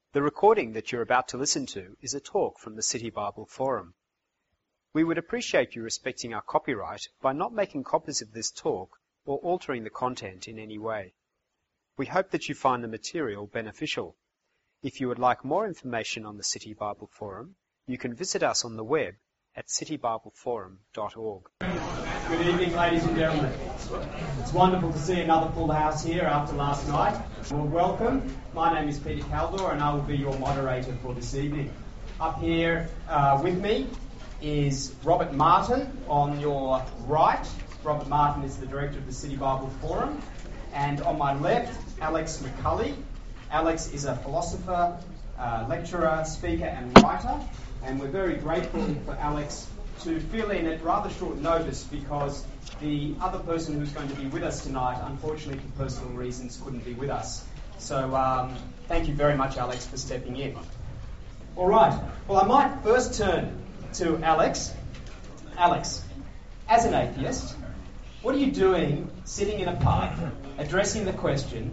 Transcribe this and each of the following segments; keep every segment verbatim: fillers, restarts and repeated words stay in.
The recording that you're about to listen to is a talk from the City Bible Forum. We would appreciate you respecting our copyright by not making copies of this talk or altering the content in any way. We hope that you find the material beneficial. If you would like more information on the City Bible Forum, you can visit us on the web at city bible forum dot org. Good evening, ladies and gentlemen. It's wonderful to see another full house here after last night. Well, welcome. My name is Peter Caldor and I will be your moderator for this evening. Up here uh, with me is Robert Martin on your right. Robert Martin is the director of the City Bible Forum. And on my left, Alex McCulley. Alex is a philosopher, uh, lecturer, speaker and writer. And we're very grateful for Alex to fill in at rather short notice because the other person who's going to be with us tonight, unfortunately for personal reasons, couldn't be with us. So um, thank you very much, Alex, for stepping in. All right. Well, I might first turn to Alex. Alex, as an atheist, what are you doing sitting in a park addressing the question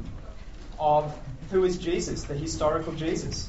of who is Jesus, the historical Jesus?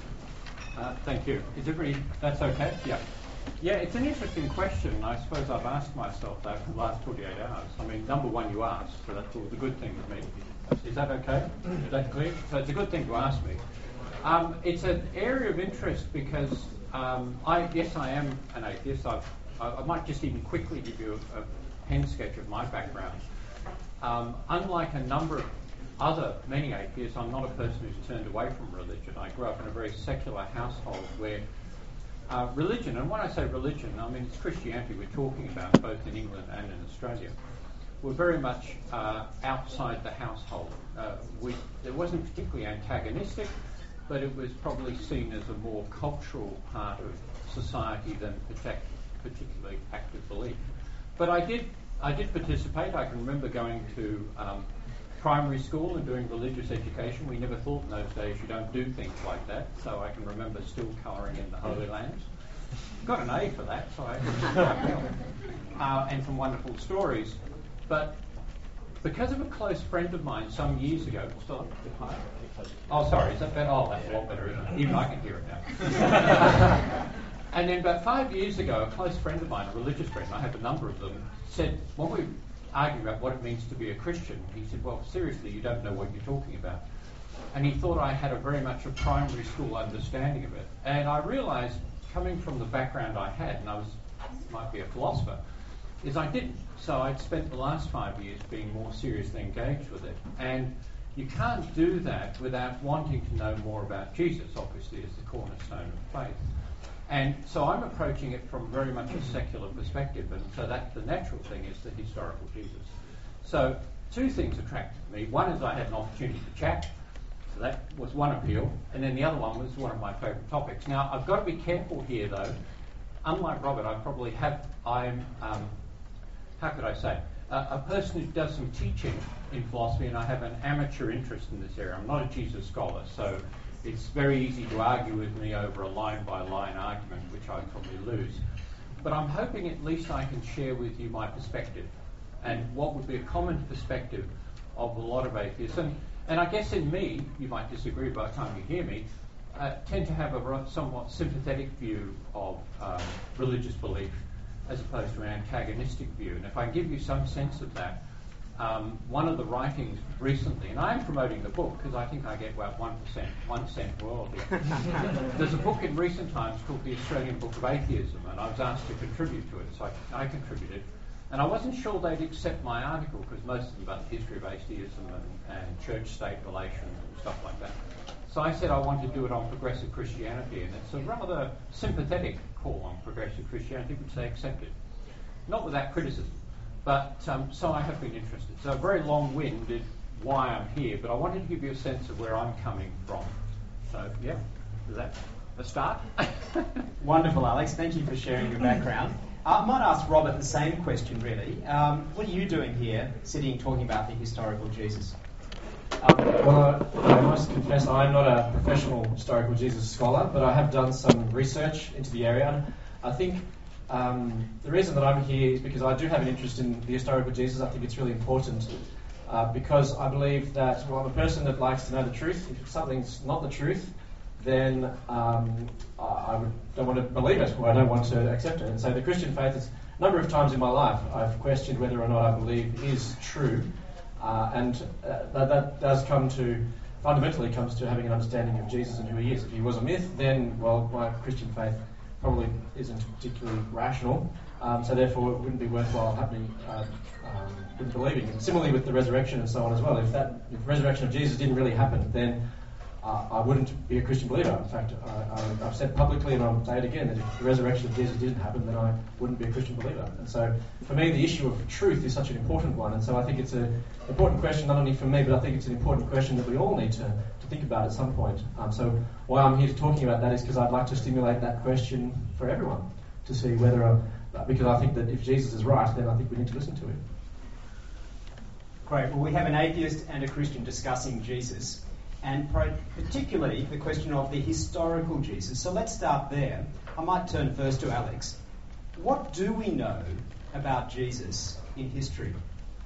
Uh, thank you. Is everybody, that's okay? Yeah. Yeah, it's an interesting question. I suppose I've asked myself that for the last forty-eight hours. I mean, number one, you asked, so that's always a good thing with me. Is that okay? Is that clear? So it's a good thing to ask me. Um, it's an area of interest because, um, I yes, I am an atheist. I've, I, I might just even quickly give you a, a pen sketch of my background. Um, unlike a number of other many atheists, I'm not a person who's turned away from religion. I grew up in a very secular household where uh, religion, and when I say religion, I mean it's Christianity we're talking about, both in England and in Australia, were very much uh, outside the household. Uh, we, it wasn't particularly antagonistic, but it was probably seen as a more cultural part of society than protect, particularly active belief. But I did, I did participate. I can remember going to um, primary school and doing religious education. We never thought in those days you don't do things like that, so I can remember still colouring in the Holy Lands. Got an A for that, so I quite well. Uh, and some wonderful stories. But because of a close friend of mine some years ago, still oh sorry, is that better? Oh, that's a lot better, isn't it? Even I can hear it now. And then about five years ago, a close friend of mine, a religious friend, I have a number of them, said, when we arguing about what it means to be a Christian, he said, well, seriously, you don't know what you're talking about. And he thought I had a very much a primary school understanding of it. And I realised, coming from the background I had, and I was might be a philosopher, is I didn't. So I'd spent the last five years being more seriously engaged with it. And you can't do that without wanting to know more about Jesus, obviously, as the cornerstone of faith. And so I'm approaching it from very much a secular perspective, and so that's the natural thing is the historical Jesus. So two things attracted me. One is I had an opportunity to chat, so that was one appeal, and then the other one was one of my favourite topics. Now, I've got to be careful here, though. Unlike Robert, I probably have, I'm, um, how could I say, uh, a person who does some teaching in philosophy, and I have an amateur interest in this area. I'm not a Jesus scholar, so it's very easy to argue with me over a line-by-line argument, which I'd probably lose. But I'm hoping at least I can share with you my perspective and what would be a common perspective of a lot of atheists. And, and I guess in me, you might disagree by the time you hear me, uh, tend to have a somewhat sympathetic view of um, religious belief as opposed to an antagonistic view. And if I give you some sense of that, Um, one of the writings recently, and I'm promoting the book because I think I get about one percent, one cent royalty. There's a book in recent times called the Australian Book of Atheism, and I was asked to contribute to it, so I, I contributed. And I wasn't sure they'd accept my article because most of them about the history of atheism and, and church-state relations and stuff like that. So I said I want to do it on progressive Christianity, and it's a rather sympathetic call on progressive Christianity, which they accepted. Not without criticism. But um, so I have been interested. So a very long-winded why I'm here, but I wanted to give you a sense of where I'm coming from. So yeah, is that a start? Wonderful, Alex. Thank you for sharing your background. I might ask Robert the same question, really. Um, what are you doing here, sitting talking about the historical Jesus? Um, well, I, I must confess I'm not a professional historical Jesus scholar, but I have done some research into the area. I think Um, the reason that I'm here is because I do have an interest in the historical Jesus. I think it's really important uh, because I believe that, well, I'm a person that likes to know the truth. If something's not the truth, then um, I, I would, don't want to believe it, or I don't want to accept it. And so the Christian faith is, a number of times in my life, I've questioned whether or not I believe is true, uh, and uh, that, that does come to, fundamentally comes to having an understanding of Jesus and who he is. If he was a myth, then, well, my Christian faith probably isn't particularly rational, um, so therefore it wouldn't be worthwhile happening, uh, um, with believing. And similarly with the resurrection and so on as well. If that, if the resurrection of Jesus didn't really happen, then uh, I wouldn't be a Christian believer. In fact, I, I, I've said publicly, and I'll say it again, that if the resurrection of Jesus didn't happen, then I wouldn't be a Christian believer. And so, for me, the issue of truth is such an important one, and so I think it's an important question, not only for me, but I think it's an important question that we all need to, to think about at some point. Um, so, why I'm here talking about that is because I'd like to stimulate that question for everyone, to see whether, uh, because I think that if Jesus is right, then I think we need to listen to him. Great. Well, we have an atheist and a Christian discussing Jesus, and particularly the question of the historical Jesus. So let's start there. I might turn first to Alex. What do we know about Jesus in history?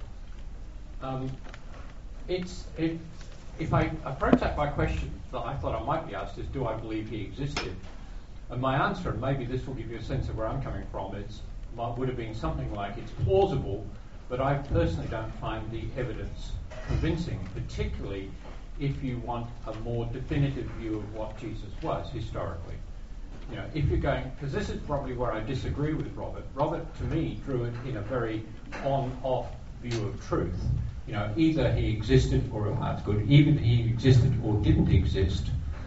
Um, it's it, if I approach that by question that I thought I might be asked is, do I believe he existed? And my answer, and maybe this will give you a sense of where I'm coming from, is would have been something like, it's plausible, but I personally don't find the evidence convincing, particularly if you want a more definitive view of what Jesus was historically. You know, if you're going, because this is probably where I disagree with Robert. Robert, to me, drew it in a very on-off view of truth. You know, either he existed or, oh, that's good, either he existed or didn't exist.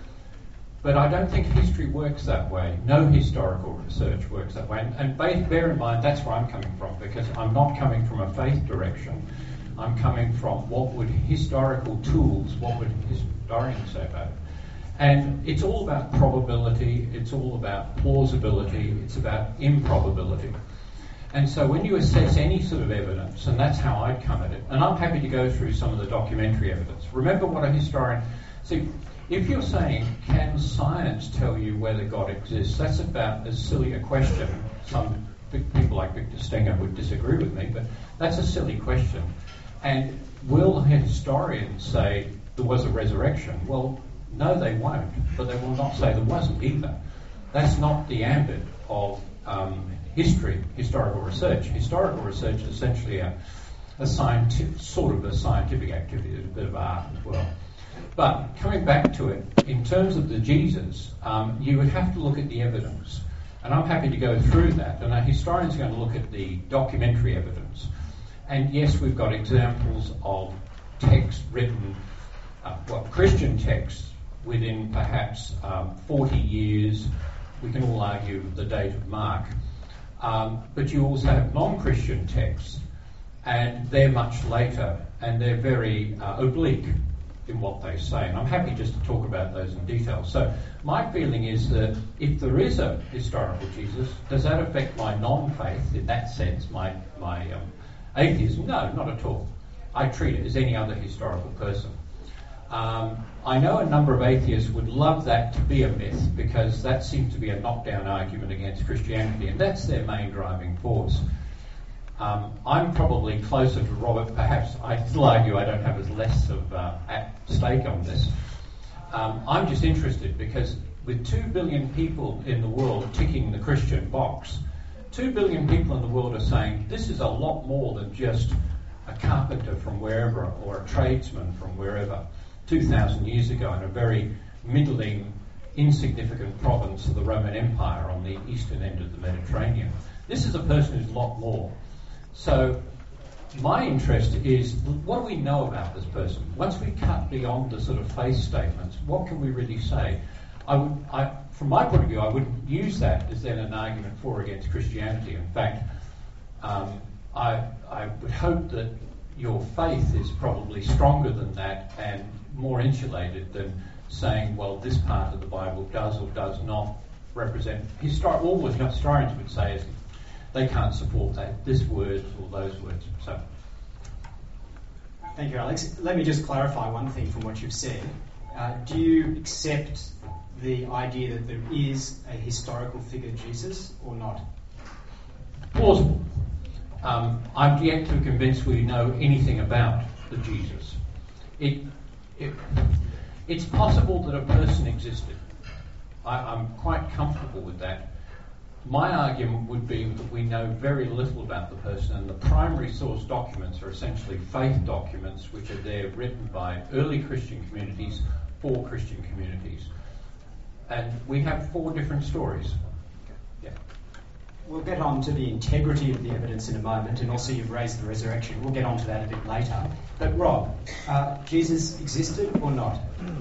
But I don't think history works that way. No historical research works that way. And, and bear in mind, that's where I'm coming from, because I'm not coming from a faith direction. I'm coming from what would historical tools, what would historians say about it. And it's all about probability, it's all about plausibility, it's about improbability. And so when you assess any sort of evidence, and that's how I'd come at it, and I'm happy to go through some of the documentary evidence. Remember what a historian... See, if you're saying, can science tell you whether God exists, that's about as silly a question. Some people like Victor Stenger would disagree with me, but that's a silly question. And will historians say there was a resurrection? Well, no, they won't, but they will not say there wasn't either. That's not the ambit of um, history, historical research. Historical research is essentially a, a scientific, sort of a scientific activity, there's a bit of art as well. But coming back to it, in terms of the Jesus, um, you would have to look at the evidence. And I'm happy to go through that. And a historian's going to look at the documentary evidence. And yes, we've got examples of text written, uh, well, Christian texts within perhaps um, forty years. We can all argue the date of Mark. Um, but you also have non-Christian texts, and they're much later, and they're very uh, oblique in what they say. And I'm happy just to talk about those in detail. So my feeling is that if there is a historical Jesus, does that affect my non-faith in that sense, my, my um, atheism? No, not at all. I treat it as any other historical person. Um, I know a number of atheists would love that to be a myth, because that seems to be a knockdown argument against Christianity, and that's their main driving force. Um, I'm probably closer to Robert. Perhaps I still argue I don't have as less of uh, at stake on this. Um, I'm just interested because with two billion people in the world ticking the Christian box, two billion people in the world are saying this is a lot more than just a carpenter from wherever or a tradesman from wherever two thousand years ago in a very middling, insignificant province of the Roman Empire on the eastern end of the Mediterranean. This is a person who's a lot more. So my interest is, what do we know about this person? Once we cut beyond the sort of faith statements, what can we really say? I would, I, from my point of view, I wouldn't use that as then an argument for or against Christianity. In fact, um, I, I would hope that your faith is probably stronger than that and more insulated than saying, well, this part of the Bible does or does not represent. Histor- all what historians would say is they can't support that, this word or those words. So, thank you, Alex. Let me just clarify one thing from what you've said. Uh, do you accept the idea that there is a historical figure, Jesus, or not? Plausible. Um, I'm yet to convince we know anything about the Jesus. It, it, it's possible that a person existed. I, I'm quite comfortable with that. My argument would be that we know very little about the person, and the primary source documents are essentially faith documents which are there written by early Christian communities for Christian communities. And we have four different stories. Yeah. We'll get on to the integrity of the evidence in a moment, and also you've raised the resurrection. We'll get on to that a bit later. But Rob, uh, Jesus existed or not?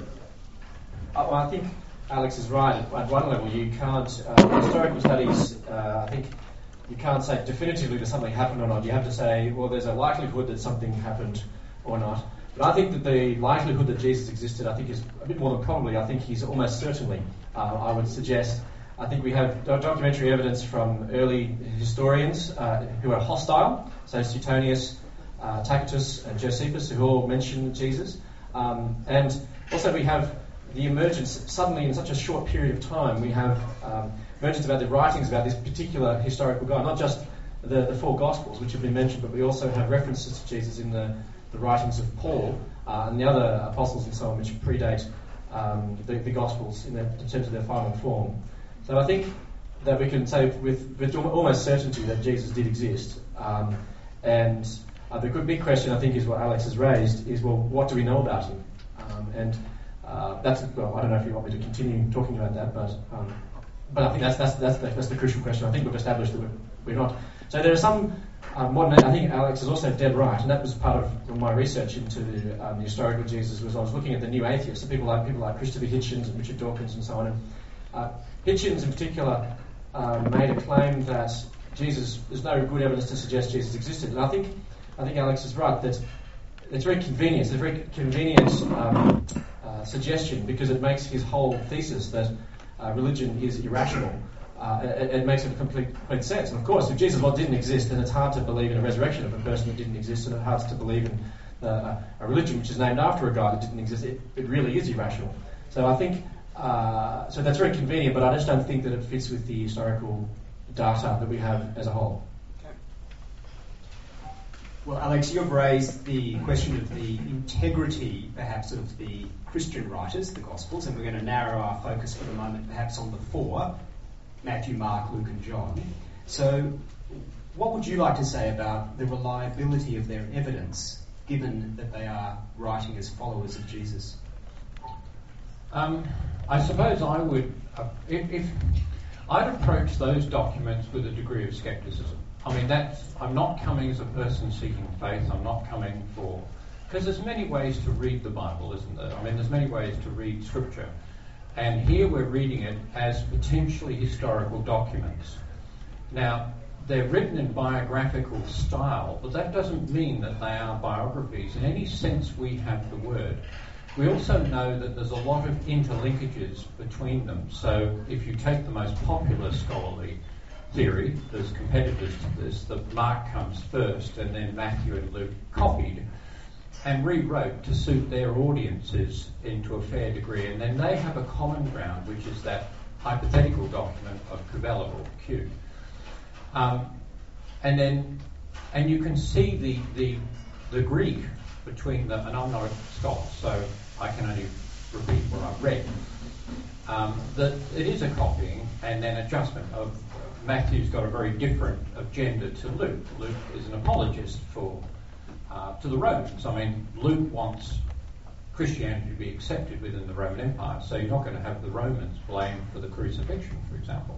Uh, well, I think Alex is right. At one level, you can't, uh, historical studies, uh, I think you can't say definitively that something happened or not. You have to say, well, there's a likelihood that something happened or not. But I think that the likelihood that Jesus existed, I think, is a bit more than probably. I think he's almost certainly, uh, I would suggest. I think we have documentary evidence from early historians uh, who are hostile, so Suetonius, uh, Tacitus, and Josephus, who all mention Jesus. Um, and also we have the emergence, suddenly in such a short period of time, we have um, emergence about the writings about this particular historical guy, not just the, the four Gospels, which have been mentioned, but we also have references to Jesus in the, the writings of Paul uh, and the other apostles and so on, which predate um, the, the Gospels in, their, in terms of their final form. So I think that we can say with, with almost certainty that Jesus did exist. Um, and uh, the good big question, I think, is what Alex has raised, is, well, what do we know about him? Um, and Uh, that's well. I don't know if you want me to continue talking about that, but um, but I think that's that's that's the, that's the crucial question. I think we've established that we're, we're not. So there are some uh, modern. I think Alex is also dead right, and that was part of my research into the, um, the historical Jesus. Was I was looking at the new atheists, so people like people like Christopher Hitchens and Richard Dawkins and so on. And uh, Hitchens in particular uh, made a claim that Jesus. There's no good evidence to suggest Jesus existed, and I think I think Alex is right that it's very convenient. It's a very convenient. Um, Uh, suggestion because it makes his whole thesis that uh, religion is irrational. Uh, it, it makes it complete, complete sense. And of course, if Jesus didn't exist, then it's hard to believe in a resurrection of a person that didn't exist, and it's hard to believe in uh, a religion which is named after a guy that didn't exist. It, it really is irrational. So I think uh, so that's very convenient, but I just don't think that it fits with the historical data that we have as a whole. Well, Alex, you've raised the question of the integrity, perhaps, of the Christian writers, the Gospels, and we're going to narrow our focus for the moment, perhaps, on the four, Matthew, Mark, Luke, and John. So, what would you like to say about the reliability of their evidence, given that they are writing as followers of Jesus? Um, I suppose I would, uh, if, if I'd approach those documents with a degree of scepticism. I mean, that's, I'm not coming as a person seeking faith. I'm not coming for... Because there's many ways to read the Bible, isn't there? I mean, there's many ways to read Scripture. And here we're reading it as potentially historical documents. Now, they're written in biographical style, but that doesn't mean that they are biographies in any sense we have the word. We also know that there's a lot of interlinkages between them. So if you take the most popular scholarly theory, there's competitors to this, that Mark comes first and then Matthew and Luke copied and rewrote to suit their audiences into a fair degree, and then they have a common ground, which is that hypothetical document of Cuvella or Q. Um, and then, and you can see the, the the Greek between them, and I'm not a scholar, so I can only repeat what I've read. Um, that it is a copying and then adjustment of. Matthew's got a very different agenda to Luke. Luke is an apologist for uh, to the Romans. I mean, Luke wants Christianity to be accepted within the Roman Empire, so you're not going to have the Romans blamed for the crucifixion, for example.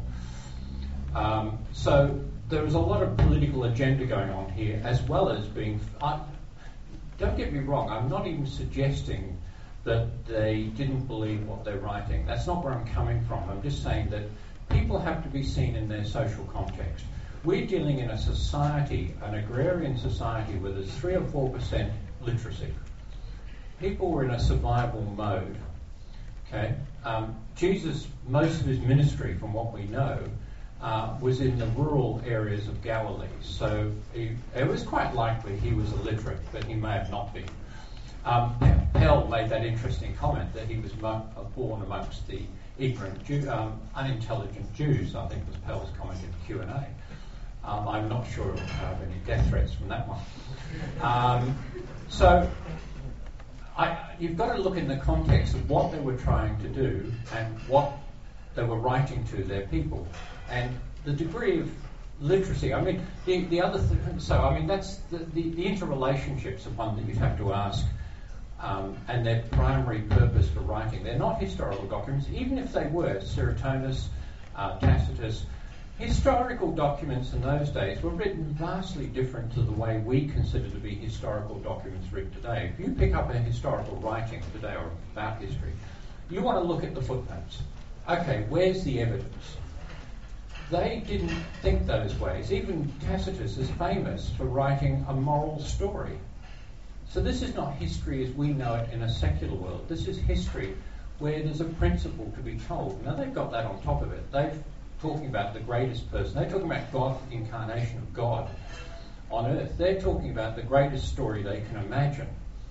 Um, so there is a lot of political agenda going on here, as well as being... I, don't get me wrong, I'm not even suggesting that they didn't believe what they're writing. That's not where I'm coming from. I'm just saying that people have to be seen in their social context. We're dealing in a society, an agrarian society, where there's three or four percent literacy. People were in a survival mode. Okay, um, Jesus, most of his ministry, from what we know, uh, was in the rural areas of Galilee. So he, it was quite likely he was illiterate, but he may have not been. Um, Pell made that interesting comment that he was mo- born amongst the ignorant, Jew, um, unintelligent Jews, I think was Pell's comment in Q and A. Um, I'm not sure of uh, any death threats from that one. Um, so I, you've got to look in the context of what they were trying to do and what they were writing to their people. And the degree of literacy, I mean, the, the other thing, so I mean, that's the, the, the interrelationships are one that you'd have to ask, um, and their primary purpose for writing. They're not historical documents, even if they were, Suetonius, uh, Tacitus. Historical documents in those days were written vastly different to the way we consider to be historical documents written today. If you pick up a historical writing today or about history, you want to look at the footnotes. Okay, where's the evidence? They didn't think those ways. Even Tacitus is famous for writing a moral story. So this is not history as we know it in a secular world. This is history where there's a principle to be told. Now they've got that on top of it. They've talking about the greatest person. They're talking about God, the incarnation of God on earth. They're talking about the greatest story they can imagine.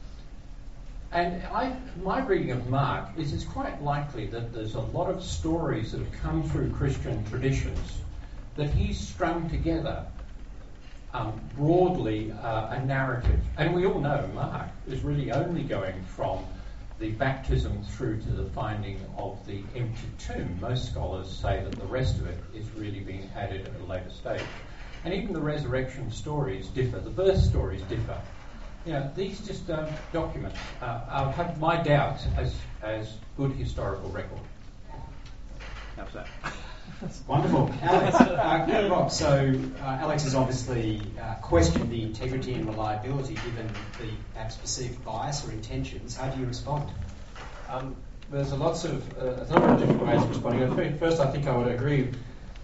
And I, my reading of Mark is it's quite likely that there's a lot of stories that have come through Christian traditions that he's strung together um, broadly uh, a narrative. And we all know Mark is really only going from the baptism through to the finding of the empty tomb. Most scholars say that the rest of it is really being added at a later stage. And even the resurrection stories differ, the birth stories differ. You know, these just don't document. Uh, I have my doubts as as good historical record. How's that? Wonderful. Alex, uh, Rob, so uh, Alex has obviously uh, questioned the integrity and reliability given the perhaps perceived bias or intentions. How do you respond? Um, there's a lots of uh, a number of different ways of responding. First, I think I would agree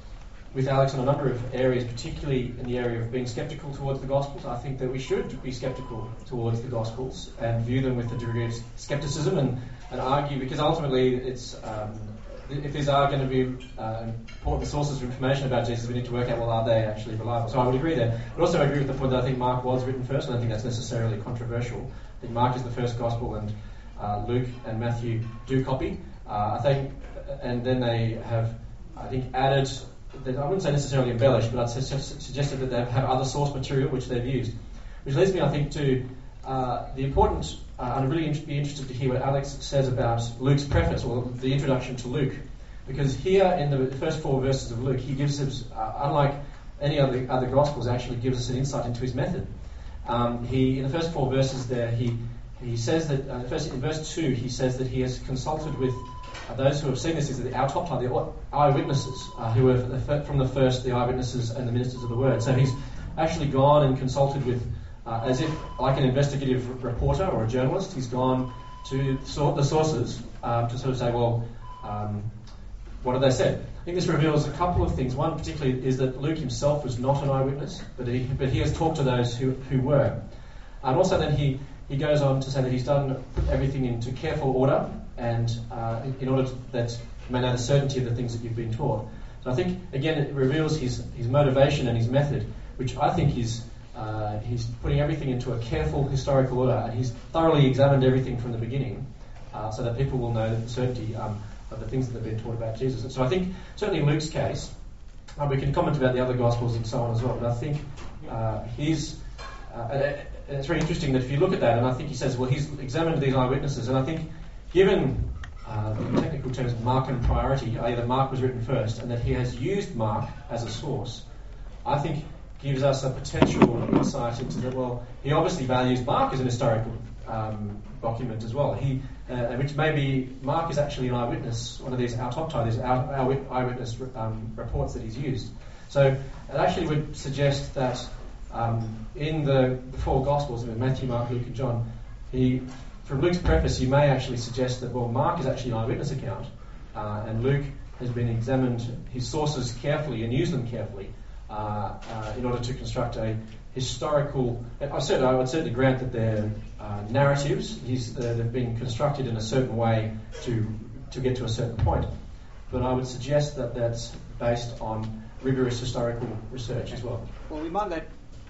with Alex on a number of areas, particularly in the area of being sceptical towards the Gospels. I think that we should be sceptical towards the Gospels and view them with a degree of scepticism and, and argue, because ultimately it's um, if these are going to be uh, important sources of information about Jesus, we need to work out, well, are they actually reliable? So I would agree there. But also I agree with the point that I think Mark was written first, and I think that's necessarily controversial. I think Mark is the first Gospel, and uh, Luke and Matthew do copy. Uh, I think, and then they have, I think, added, I wouldn't say necessarily embellished, but I'd su- su- suggested that they have other source material which they've used. Which leads me, I think, to uh, the important, uh, and I'd really in- be interested to hear what Alex says about Luke's preface, or the introduction to Luke. Because here in the first four verses of Luke, he gives us, uh, unlike any other other Gospels, actually gives us an insight into his method. Um, he, in the first four verses there, he he says that, uh, first in verse two, he says that he has consulted with uh, those who have seen this, is the autopta, the eyewitnesses, uh, who were from the first, the eyewitnesses and the ministers of the word. So he's actually gone and consulted with, uh, as if like an investigative reporter or a journalist, he's gone to sort the sources um, to sort of say, well, um, what have they said? I think this reveals a couple of things. One particularly is that Luke himself was not an eyewitness, but he, but he has talked to those who, who were. And also then he, he goes on to say that he's done put everything into careful order, and uh, in, in order to, that you may know the certainty of the things that you've been taught. So I think, again, it reveals his, his motivation and his method, which I think is uh, he's putting everything into a careful historical order, and he's thoroughly examined everything from the beginning, uh, so that people will know that the certainty um, of the things that they've been taught about Jesus. And so I think, certainly in Luke's case, uh, we can comment about the other Gospels and so on as well, but I think uh, he's... Uh, it's very interesting that if you look at that, and I think he says, well, he's examined these eyewitnesses, and I think given uh, the technical terms of Markan priority, that is, Mark was written first, and that he has used Mark as a source, I think gives us a potential insight into that, well, he obviously values Mark as an historical um, document as well, He, uh, which maybe Mark is actually an eyewitness, one of these autopta, these eyewitness um, reports that he's used. So it actually would suggest that Um, in the, the four Gospels, in Matthew, Mark, Luke and John, he, from Luke's preface, you may actually suggest that, well, Mark is actually an eyewitness account, uh, and Luke has been examined his sources carefully and used them carefully uh, uh, in order to construct a historical... I, certainly, I would certainly grant that they're uh, narratives. He's, uh, they've been constructed in a certain way to, to get to a certain point. But I would suggest that that's based on rigorous historical research as well. Well, we might let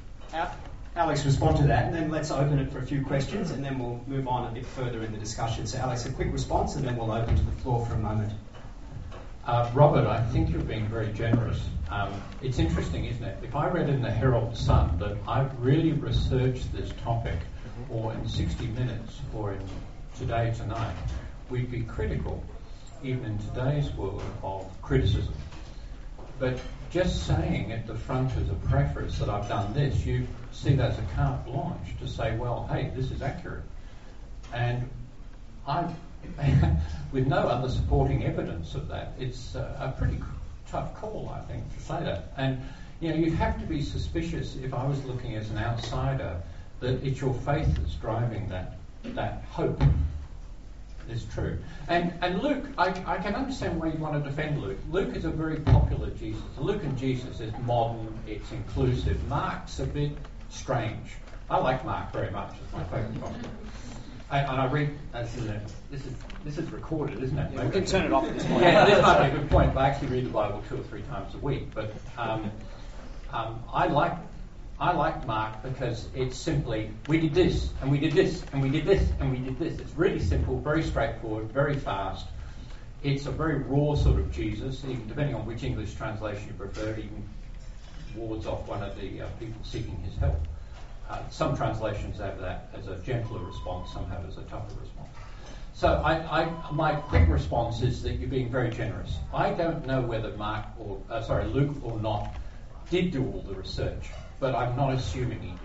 Alex respond to that, and then let's open it for a few questions, and then we'll move on a bit further in the discussion. So, Alex, a quick response, and then we'll open to the floor for a moment. Uh, Robert, I think you're being very generous. Um, it's interesting, isn't it? If I read in the Herald Sun that I've really researched this topic, or in sixty minutes, or in Today Tonight, we'd be critical. even in today's world, of criticism. But just saying at the front as a preface that I've done this, you see that as a carte blanche to say, well, hey, this is accurate. And I, with no other supporting evidence of that, it's a, a pretty tough call, I think, to say that. And, you know, you'd have to be suspicious, if I was looking as an outsider, that it's your faith that's driving that that hope is true. And and Luke, I, I can understand why you want to defend Luke. Luke is a very popular Jesus. Luke and Jesus is modern, it's inclusive. Mark's a bit strange. I like Mark very much. It's my favourite gospel. And, and I read, uh, this, is a, this is this is recorded, isn't it? Yeah, we can turn it off at this point. Yeah, this might be a good point. I actually read the Bible two or three times a week. But um, um, I like I like Mark because it's simply, we did this, and we did this, and we did this, and we did this. It's really simple, very straightforward, very fast. It's a very raw sort of Jesus, even depending on which English translation you prefer, it even wards off one of the uh, people seeking his help. Uh, some translations have that as a gentler response, some have it as a tougher response. So I, I, my quick response is that you're being very generous. I don't know whether Mark or, uh, sorry, Luke or not did do all the research, but I'm not assuming he did.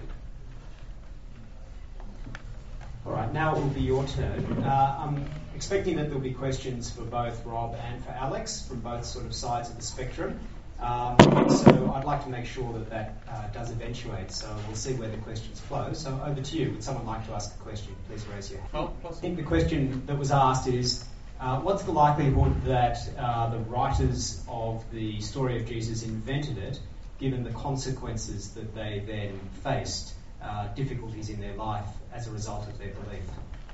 All right, now it will be your turn. Uh, I'm expecting that there'll be questions for both Rob and for Alex from both sort of sides of the spectrum. Um, so I'd like to make sure that that uh, does eventuate. So we'll see where the questions flow. So over to you. Would someone like to ask a question? Please raise your hand. Well, I think the question that was asked is, uh, what's the likelihood that uh, the writers of the story of Jesus invented it, given the consequences that they then faced, uh, difficulties in their life as a result of their belief?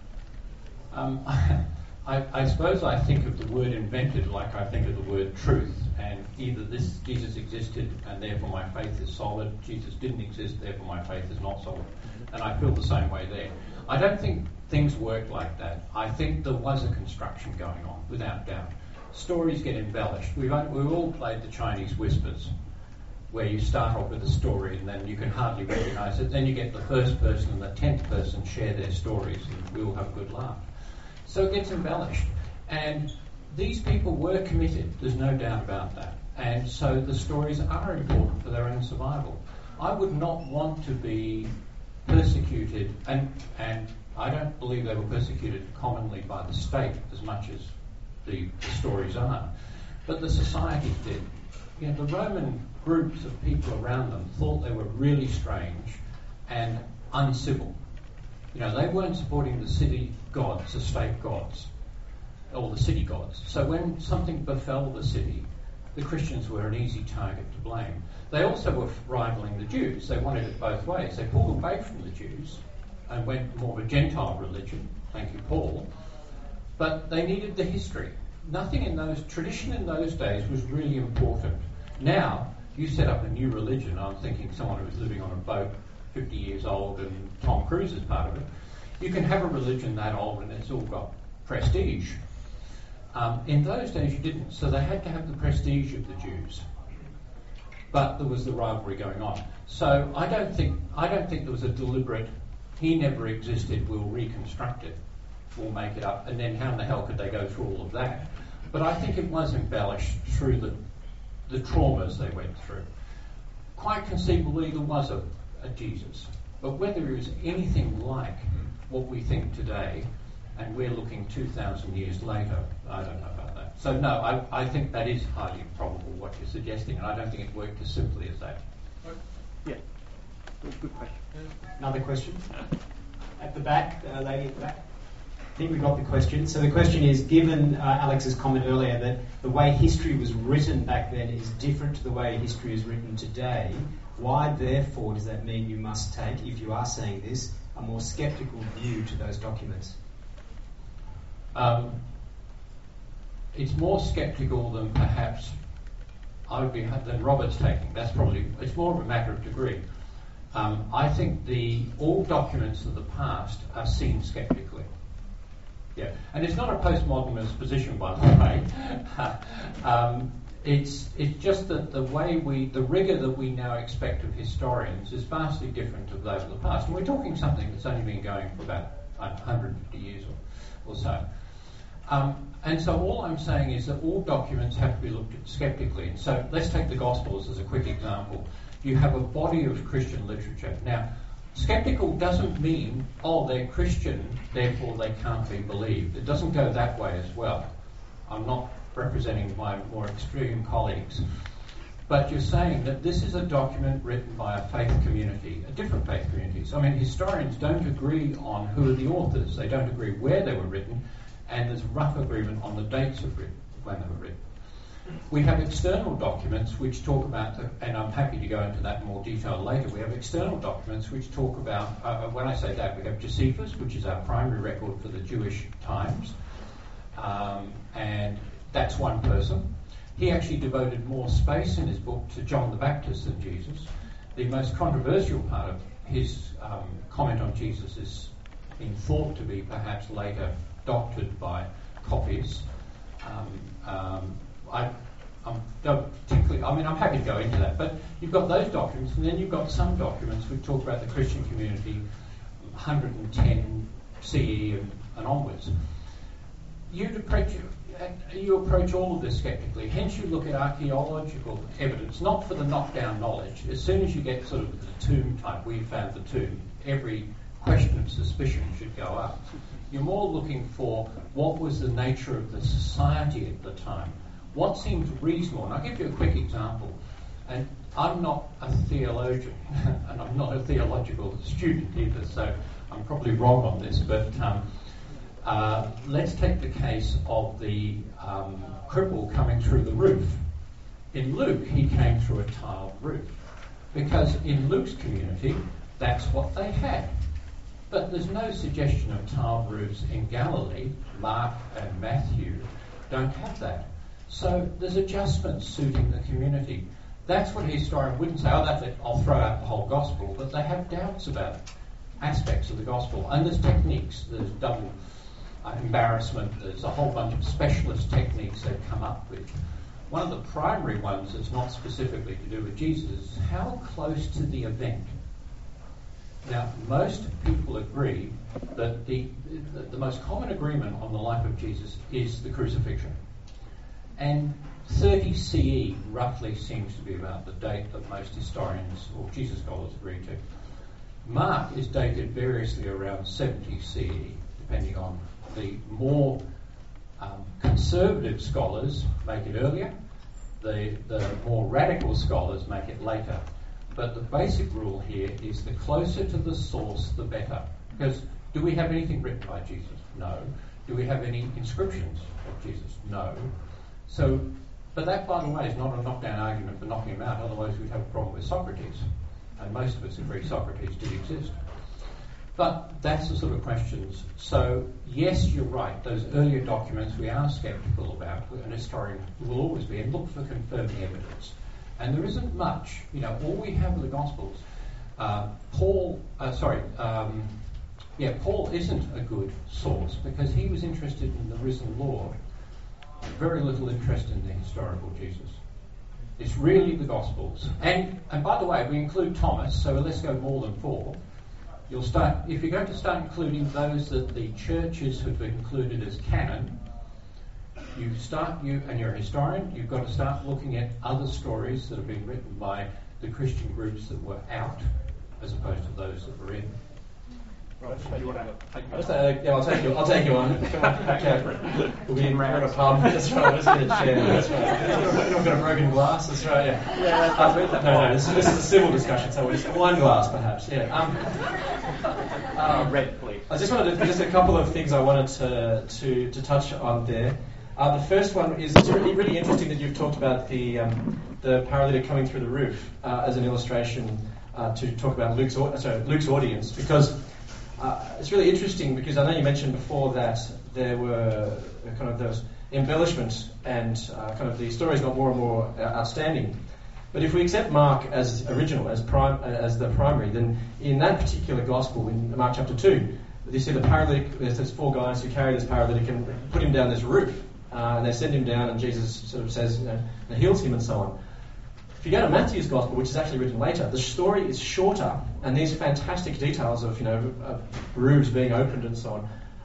Um, I, I suppose I think of the word invented like I think of the word truth, and either this Jesus existed and therefore my faith is solid, Jesus didn't exist, therefore my faith is not solid. And I feel the same way there. I don't think things work like that. I think there was a construction going on, without doubt. Stories get embellished. We've, we've all played the Chinese whispers, where you start off with a story and then you can hardly recognise it. Then you get the first person and the tenth person share their stories and we all have a good laugh. So it gets embellished. And these people were committed, there's no doubt about that. And so the stories are important for their own survival. I would not want to be persecuted, and, and I don't believe they were persecuted commonly by the state as much as the, the stories are, but the societies did. You know, the Roman groups of people around them thought they were really strange and uncivil. You know, they weren't supporting the city gods, the state gods, or the city gods. So when something befell the city, the Christians were an easy target to blame. They also were rivaling the Jews. They wanted it both ways. They pulled away from the Jews and went more of a Gentile religion, thank you, Paul, but they needed the history. Nothing in those, tradition in those days was really important. Now, you set up a new religion. I'm thinking someone who was living on a boat fifty years old and Tom Cruise is part of it. You can have a religion that old and it's all got prestige. Um, in those days you didn't, so they had to have the prestige of the Jews. But there was the rivalry going on. So I don't think I don't think there was a deliberate, he never existed, we'll reconstruct it, we'll make it up, and then how in the hell could they go through all of that? But I think it was embellished through the the traumas they went through. Quite conceivably there was a, a Jesus, but whether he was anything like what we think today, and we're looking two thousand years later, I don't know about that. So no, I, I think that is highly improbable what you're suggesting, and I don't think it worked as simply as that. Yeah, good question. Another question? At the back, the lady at the back. I think we got the question. So the question is, given uh, Alex's comment earlier that the way history was written back then is different to the way history is written today, why therefore does that mean you must take, if you are saying this, a more sceptical view to those documents? Um, it's more sceptical than perhaps I would be than Robert's taking. That's probably, it's more of a matter of degree. Um, I think the all documents of the past are seen sceptically. Yeah, and it's not a postmodernist position, by the way. um, it's it's just that the way we, the rigour that we now expect of historians is vastly different to those of the past. And we're talking something that's only been going for about one hundred fifty years or, or so. Um, and so all I'm saying is that all documents have to be looked at skeptically. So let's take the Gospels as a quick example. You have a body of Christian literature. Now, skeptical doesn't mean, oh, they're Christian, therefore they can't be believed. It doesn't go that way as well. I'm not representing my more extreme colleagues. But you're saying that this is a document written by a faith community, a different faith communities. I mean, historians don't agree on who are the authors. They don't agree where they were written, and there's rough agreement on the dates of written, when they were written. We have external documents which talk about, the, and I'm happy to go into that in more detail later, we have external documents which talk about, uh, when I say that, we have Josephus, which is our primary record for the Jewish times, um, and that's one person. He actually devoted more space in his book to John the Baptist than Jesus. The most controversial part of his um, comment on Jesus is being thought to be perhaps later doctored by copies. Um, um, I I'm don't particularly, I mean, I'm happy to go into that, but you've got those documents, and then you've got some documents which talk about the Christian community, one hundred ten C E and, and onwards. You'd approach, you approach all of this skeptically, hence you look at archaeological evidence, not for the knockdown knowledge. As soon as you get sort of the tomb type, we found the tomb, every question of suspicion should go up. You're more looking for what was the nature of the society at the time. What seems reasonable? And I'll give you a quick example. And I'm not a theologian, and I'm not a theological student either, so I'm probably wrong on this, but um, uh, let's take the case of the um, cripple coming through the roof. In Luke, he came through a tiled roof, because in Luke's community, that's what they had. But there's no suggestion of tiled roofs in Galilee. Mark and Matthew don't have that. So there's adjustments suiting the community. That's what a historian wouldn't say, oh, that's it, I'll throw out the whole gospel. But they have doubts about aspects of the gospel. And there's techniques. There's double uh, embarrassment. There's a whole bunch of specialist techniques they've come up with. One of the primary ones that's not specifically to do with Jesus is how close to the event. Now, most people agree that the, the, the most common agreement on the life of Jesus is the crucifixion. And thirty C E roughly seems to be about the date that most historians or Jesus scholars agree to. Mark is dated variously around seventy C E, depending on the more um, conservative scholars make it earlier, the, the more radical scholars make it later. But the basic rule here is the closer to the source, the better. Because do we have anything written by Jesus? No. Do we have any inscriptions of Jesus? No. So, but that, by the way, is not a knockdown argument for knocking him out. Otherwise, we'd have a problem with Socrates. And most of us agree Socrates did exist. But that's the sort of questions. So, yes, you're right. Those earlier documents we are sceptical about. An historian will always be, and look for confirming evidence. And there isn't much, you know, all we have are the Gospels. Uh, Paul, uh, sorry, um, yeah, Paul isn't a good source because he was interested in the risen Lord. Very little interest in the historical Jesus. It's really the Gospels. And and by the way, we include Thomas, so let's go more than four. You'll start, if you're going to start including those that the churches have included as canon, you start, you and you're a historian, you've got to start looking at other stories that have been written by the Christian groups that were out, as opposed to those that were in. Right, you want to take uh, yeah, I'll take you. I'll take you on. Come on, back out. We'll be in a pub. That's right. Let's get a chair. That's right. You've got a broken glass. That's right. Yeah. Yeah. That's uh, no, no. This, this is a civil discussion, so we'll just one glass, perhaps. Yeah. Um, um, Red, please. I just wanted to, just a couple of things I wanted to to, to touch on there. Uh, the first one is it's really, really interesting that you've talked about the um, the paralytic coming through the roof uh, as an illustration uh, to talk about Luke's sorry, Luke's audience, because uh, it's really interesting because I know you mentioned before that there were kind of those embellishments and uh, kind of the stories got more and more outstanding. But if we accept Mark as original, as prime, as the primary, then in that particular gospel, in Mark chapter two, you see the paralytic. There's those four guys who carry this paralytic and put him down this roof. Uh, and they send him down, and Jesus sort of says, you know, and heals him and so on. If you go to Matthew's Gospel, which is actually written later, the story is shorter, and these fantastic details of, you know, of roofs being opened and so on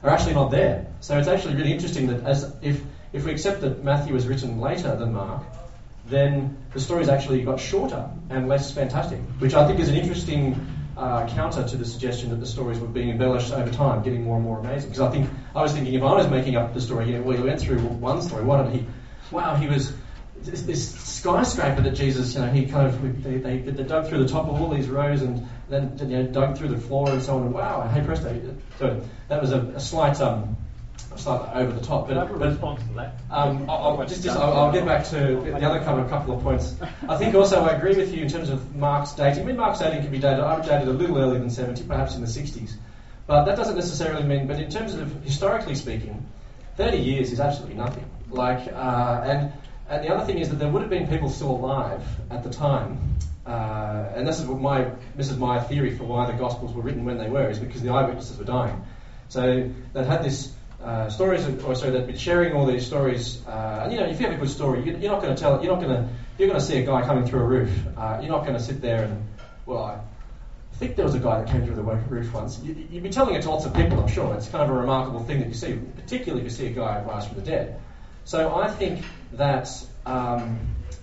are actually not there. So it's actually really interesting that as if if we accept that Matthew was written later than Mark, then the stories actually got shorter and less fantastic, which I think is an interesting uh, counter to the suggestion that the stories were being embellished over time, getting more and more amazing. Because I think I was thinking if I was making up the story, yeah, well, he went through one story. Why did he? Wow, he was this, this skyscraper that Jesus, you know, he kind of they, they, they dug through the top of all these rows and then you know dug through the floor and so on. And wow, hey presto! So that was a, a slight. Um, Slightly over the top, but, I have a but response to that. Um, I'll, I'll, just, just, I'll, I'll get back to the other kind of couple of points. I think also I agree with you in terms of Mark's dating. I mean, Mark's dating can be dated. I would date it a little earlier than seventy, perhaps in the sixties, but that doesn't necessarily mean. But in terms of historically speaking, thirty years is absolutely nothing. Like, uh, and and the other thing is that there would have been people still alive at the time, uh, and this is what my this is my theory for why the Gospels were written when they were, is because the eyewitnesses were dying. So they'd had this. Uh, stories, or so they've been sharing all these stories. Uh, and you know, if you have a good story, you, you're not going to tell. You're not going to. You're going to see a guy coming through a roof. Uh, you're not going to sit there and. Well, I think there was a guy that came through the roof once. You, you'd be telling it to lots of people. I'm sure it's kind of a remarkable thing that you see, particularly if you see a guy rise from the dead. So I think that um,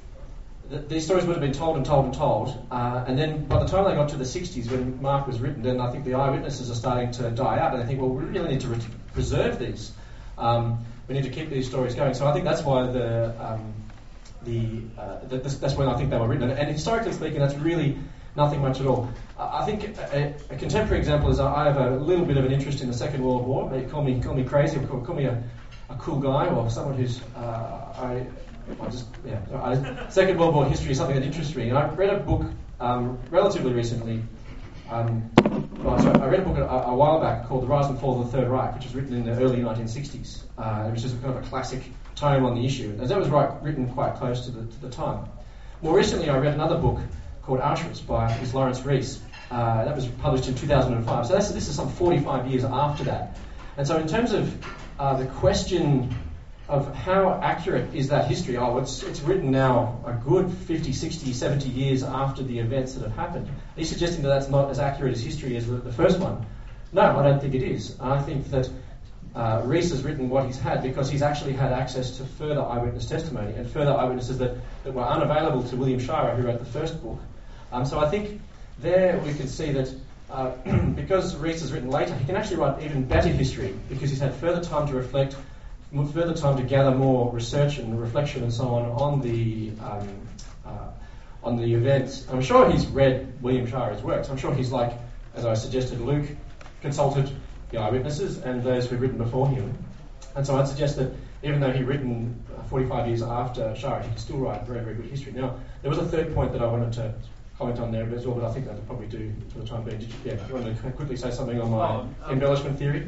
th- these stories would have been told and told and told, uh, and then by the time they got to the sixties, when Mark was written, then I think the eyewitnesses are starting to die out, and I think, well, we really need to. Re- preserve these. Um, we need to keep these stories going. So I think that's why the um, the, uh, the this, that's when I think they were written. And, and historically speaking, that's really nothing much at all. Uh, I think a, a contemporary example is I have a little bit of an interest in the Second World War. They call me call me crazy, or call, call me a, a cool guy, or someone who's uh, I, I just yeah. I, Second World War history is something that interests me. And I read a book um, relatively recently. Um, well, sorry, I read a book a, a while back called The Rise and Fall of the Third Reich, which was written in the early nineteen sixties, uh, which is kind of a classic tome on the issue. And that was right, written quite close to the, to the time. More recently, I read another book called Auschwitz by Miz Lawrence Rees. Uh, that was published in two thousand five. So that's, this is some forty-five years after that. And so in terms of uh, the question of how accurate is that history, oh, it's, it's written now a good fifty, sixty, seventy years after the events that have happened. Are you suggesting that that's not as accurate as history as the, the first one? No, I don't think it is. I think that uh, Rees has written what he's had because he's actually had access to further eyewitness testimony and further eyewitnesses that, that were unavailable to William Shirer, who wrote the first book. Um, so I think there we can see that uh, because Rees has written later, he can actually write even better history because he's had further time to reflect, further time to gather more research and reflection and so on on the um, uh, on the events. I'm sure he's read William Shirer's works. I'm sure he's like, as I suggested, Luke consulted the eyewitnesses and those who'd written before him. And so I'd suggest that even though he'd written forty-five years after Shirer, he could still write very, very good history. Now, there was a third point that I wanted to comment on there as well, but I think that'll probably do for the time being. Did you, yeah, do you want to quickly say something on my oh, um, embellishment theory?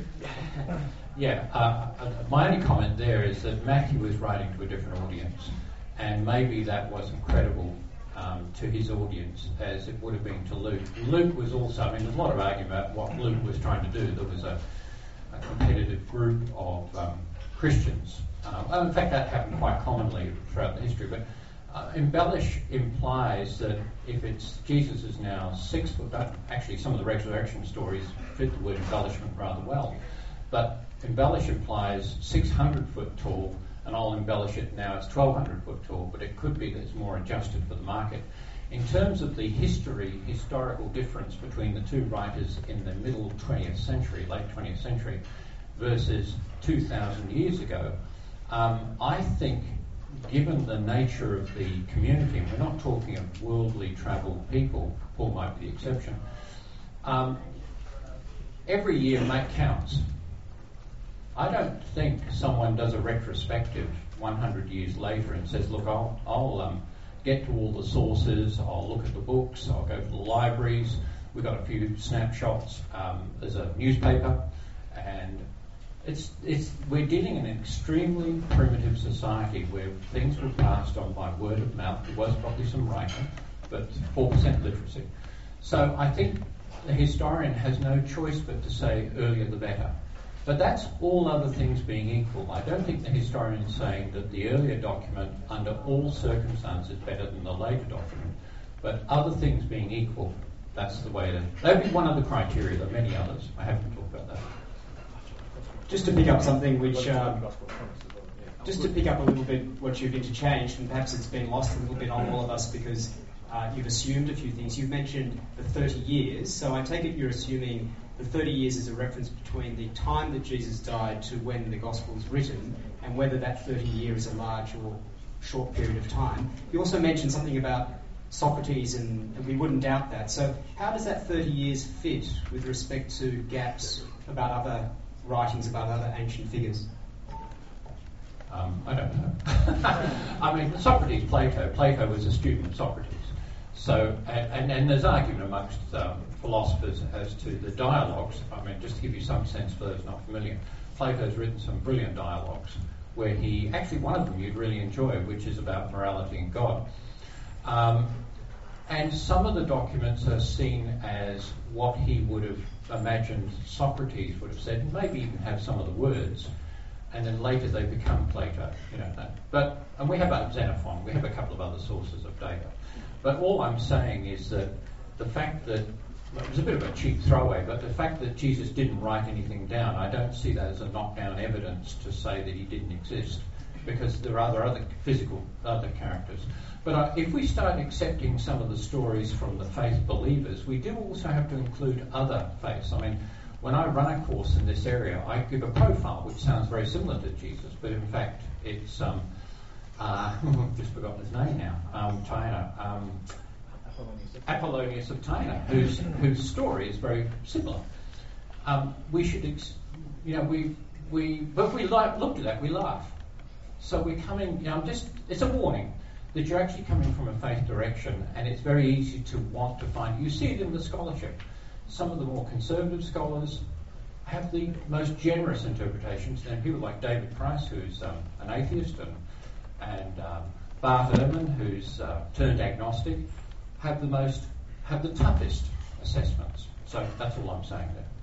Yeah, uh, my only comment there is that Matthew was writing to a different audience, and maybe that wasn't credible um, to his audience as it would have been to Luke. Luke was also, I mean, there's a lot of argument about what Luke was trying to do. There was a, a competitive group of um, Christians. Uh, well, in fact, that happened quite commonly throughout the history, but uh, embellish implies that if it's Jesus is now six foot, actually some of the resurrection stories fit the word embellishment rather well, but embellish implies six hundred foot tall, and I'll embellish it now it's twelve hundred foot tall, but it could be that it's more adjusted for the market. In terms of the history, historical difference between the two writers in the middle twentieth century, late twentieth century, versus two thousand years ago, um, I think, given the nature of the community, and we're not talking of worldly travelled people, Paul might be the exception, um, every year make counts. I don't think someone does a retrospective one hundred years later and says, look, I'll, I'll um, get to all the sources, I'll look at the books, I'll go to the libraries, we've got a few snapshots, um, there's a newspaper, and it's it's we're dealing in an extremely primitive society where things were passed on by word of mouth. There was probably some writing, but four percent literacy. So I think the historian has no choice but to say earlier the better. But that's all other things being equal. I don't think the historian is saying that the earlier document, under all circumstances, is better than the later document. But other things being equal, that's the way to... That would be one of the criteria. There are many others. I haven't talked about that. just to pick up something which, um, just to pick up a little bit what you've interchanged, and perhaps it's been lost a little bit on all of us because uh, you've assumed a few things. You've mentioned the thirty years, so I take it you're assuming the thirty years is a reference between the time that Jesus died to when the gospel was written, and whether that thirty years is a large or short period of time. You also mentioned something about Socrates, and, and we wouldn't doubt that. So how does that thirty years fit with respect to gaps about other writings about other ancient figures? Um, I don't know. I mean, Socrates, Plato. Plato was a student of Socrates. So, and, and, and there's argument amongst um, philosophers as to the dialogues. I mean, just to give you some sense for those not familiar, Plato's written some brilliant dialogues where he, actually one of them you'd really enjoy, which is about morality and God. Um, and some of the documents are seen as what he would have imagined Socrates would have said, and maybe even have some of the words, and then later they become Plato, you know. That. But, and we have uh, Xenophon, we have a couple of other sources of data. But all I'm saying is that the fact that, well, it was a bit of a cheap throwaway, but the fact that Jesus didn't write anything down, I don't see that as a knockdown evidence to say that he didn't exist, because there are other, other physical, other characters. But uh, if we start accepting some of the stories from the faith believers, we do also have to include other faiths. I mean, when I run a course in this area, I give a profile which sounds very similar to Jesus, but in fact it's, um, uh, I've just forgotten his name now, um, Tyana, um, Apollonius of Tyana, whose, whose story is very similar. Um, we should, ex- you know, we, we, but if we like, looked at that, we laugh. So we're coming, you know, I'm just, it's a warning that you're actually coming from a faith direction, and it's very easy to want to find, you see it in the scholarship. Some of the more conservative scholars have the most generous interpretations, and people like David Price, who's um, an atheist, and, and um, Bart Ehrman, who's uh, turned agnostic, have the most, have the toughest assessments. So that's all I'm saying there.